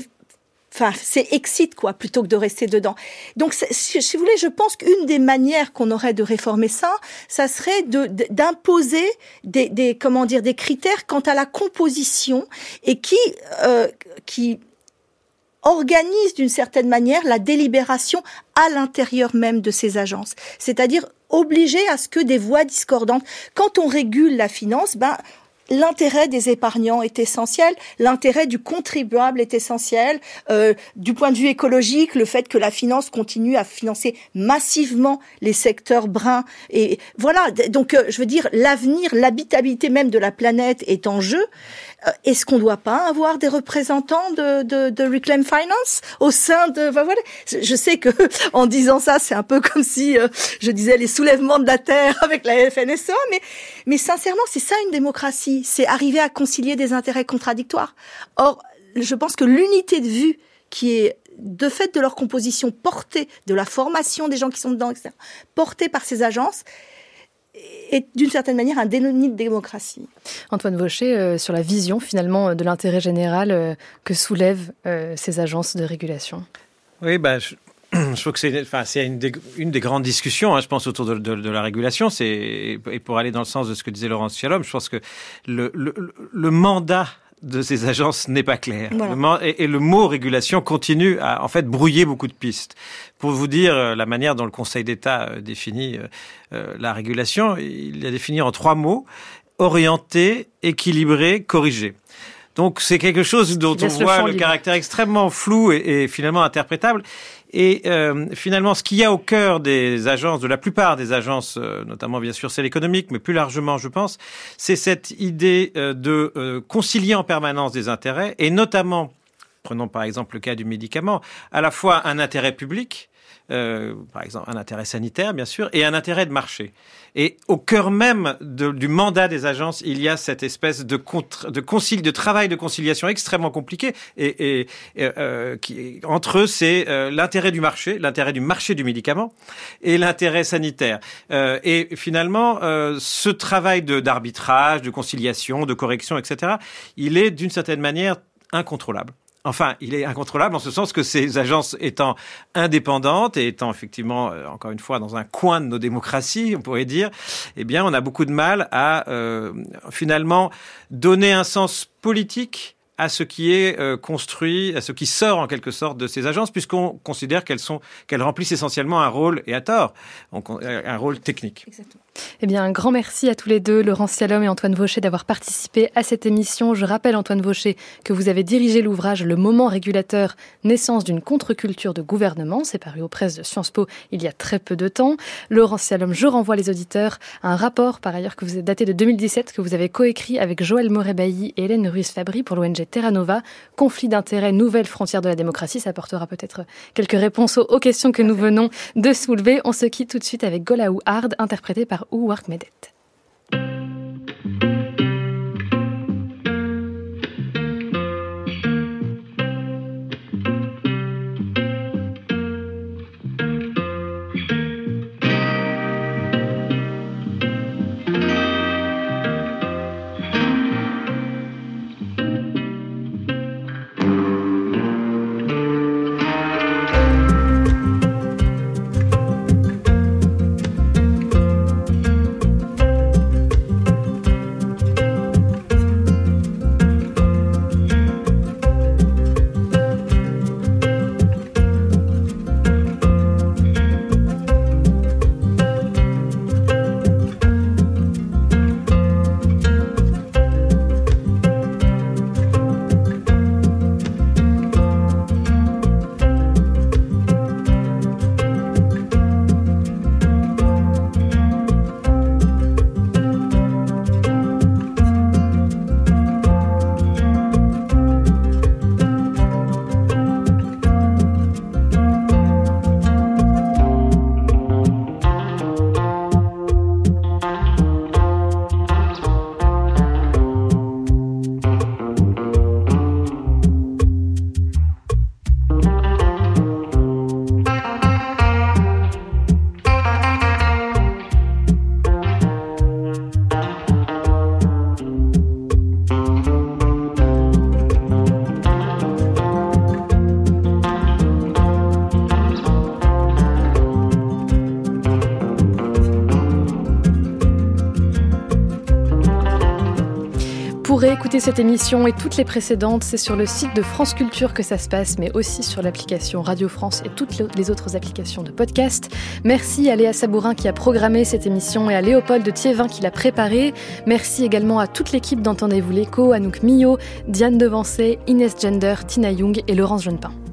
Enfin, c'est exit, quoi, plutôt que de rester dedans. Donc, si vous voulez, je pense qu'une des manières qu'on aurait de réformer ça, ça serait de, de d'imposer des, des, comment dire, des critères quant à la composition et qui, euh, qui organise d'une certaine manière la délibération à l'intérieur même de ces agences. C'est-à-dire obliger à ce que des voix discordantes, quand on régule la finance, ben, l'intérêt des épargnants est essentiel, l'intérêt du contribuable est essentiel, euh, du point de vue écologique, le fait que la finance continue à financer massivement les secteurs bruns. Et voilà, donc euh, je veux dire, l'avenir, l'habitabilité même de la planète est en jeu. Euh, est-ce qu'on ne doit pas avoir des représentants de, de, de Reclaim Finance au sein de... Ben voilà. Je sais que en disant ça, c'est un peu comme si euh, je disais les soulèvements de la Terre avec la F N S E A, mais, mais sincèrement, c'est ça une démocratie. C'est arriver à concilier des intérêts contradictoires. Or, je pense que l'unité de vue qui est, de fait de leur composition portée, de la formation des gens qui sont dedans, et cetera, portée par ces agences, est d'une certaine manière un déni de démocratie. Antoine Vauchet, euh, sur la vision finalement de l'intérêt général euh, que soulèvent euh, ces agences de régulation. Oui, bah, je, je trouve que c'est, enfin, c'est une, des, une des grandes discussions, hein, je pense, autour de, de, de la régulation. C'est, et pour aller dans le sens de ce que disait Laurence Shalom, je pense que le, le, le mandat de ces agences n'est pas clair. Voilà. Le, et, et le mot régulation continue à, en fait, brouiller beaucoup de pistes. Pour vous dire euh, la manière dont le Conseil d'État euh, définit euh, euh, la régulation, il l'a défini en trois mots: orienté, équilibré, corrigé. Donc c'est quelque chose dont on voit le, le caractère extrêmement flou et, et finalement interprétable. Et euh, finalement, ce qu'il y a au cœur des agences, de la plupart des agences, euh, notamment bien sûr celle économique, mais plus largement, je pense, c'est cette idée euh, de euh, concilier en permanence des intérêts, et notamment, prenons par exemple le cas du médicament, à la fois un intérêt public, euh, par exemple un intérêt sanitaire bien sûr, et un intérêt de marché. Et au cœur même de, du mandat des agences, il y a cette espèce de, contre, de, concil, de travail de conciliation extrêmement compliqué. Et, et, et euh, qui, entre eux, c'est euh, l'intérêt du marché, l'intérêt du marché du médicament et l'intérêt sanitaire. Euh, et finalement, euh, ce travail de, d'arbitrage, de conciliation, de correction, et cetera, il est d'une certaine manière incontrôlable. Enfin, il est incontrôlable en ce sens que ces agences étant indépendantes et étant effectivement, euh, encore une fois, dans un coin de nos démocraties, on pourrait dire, eh bien, on a beaucoup de mal à euh, finalement donner un sens politique à ce qui est euh, construit, à ce qui sort en quelque sorte de ces agences, puisqu'on considère qu'elles sont, qu'elles remplissent essentiellement un rôle, et à tort, un rôle technique. Exactement. Eh bien, un grand merci à tous les deux, Laurence Shalom et Antoine Vauchet, d'avoir participé à cette émission. Je rappelle, Antoine Vauchet, que vous avez dirigé l'ouvrage « Le moment régulateur, naissance d'une contre-culture de gouvernement ». C'est paru aux presses de Sciences Po il y a très peu de temps. Laurence Shalom, je renvoie les auditeurs à un rapport, par ailleurs, que vous avez daté de deux mille dix-sept, que vous avez coécrit avec Joël Moret-Bailly et Hélène Ruiz-Fabry pour l'O N G Terra Nova. Conflit d'intérêts, nouvelles frontières de la démocratie. Ça apportera peut-être quelques réponses aux, aux questions que nous venons de soulever. On se quitte tout de suite avec Golahu Hard, interprété par Ouark Medet. Pour réécouter cette émission et toutes les précédentes, c'est sur le site de France Culture que ça se passe, mais aussi sur l'application Radio France et toutes les autres applications de podcast. Merci à Léa Sabourin qui a programmé cette émission et à Léopold Thiévin qui l'a préparée. Merci également à toute l'équipe d'Entendez-vous l'écho, Anouk Millot, Diane Devancey, Inès Gender, Tina Young et Laurence Jeunepin.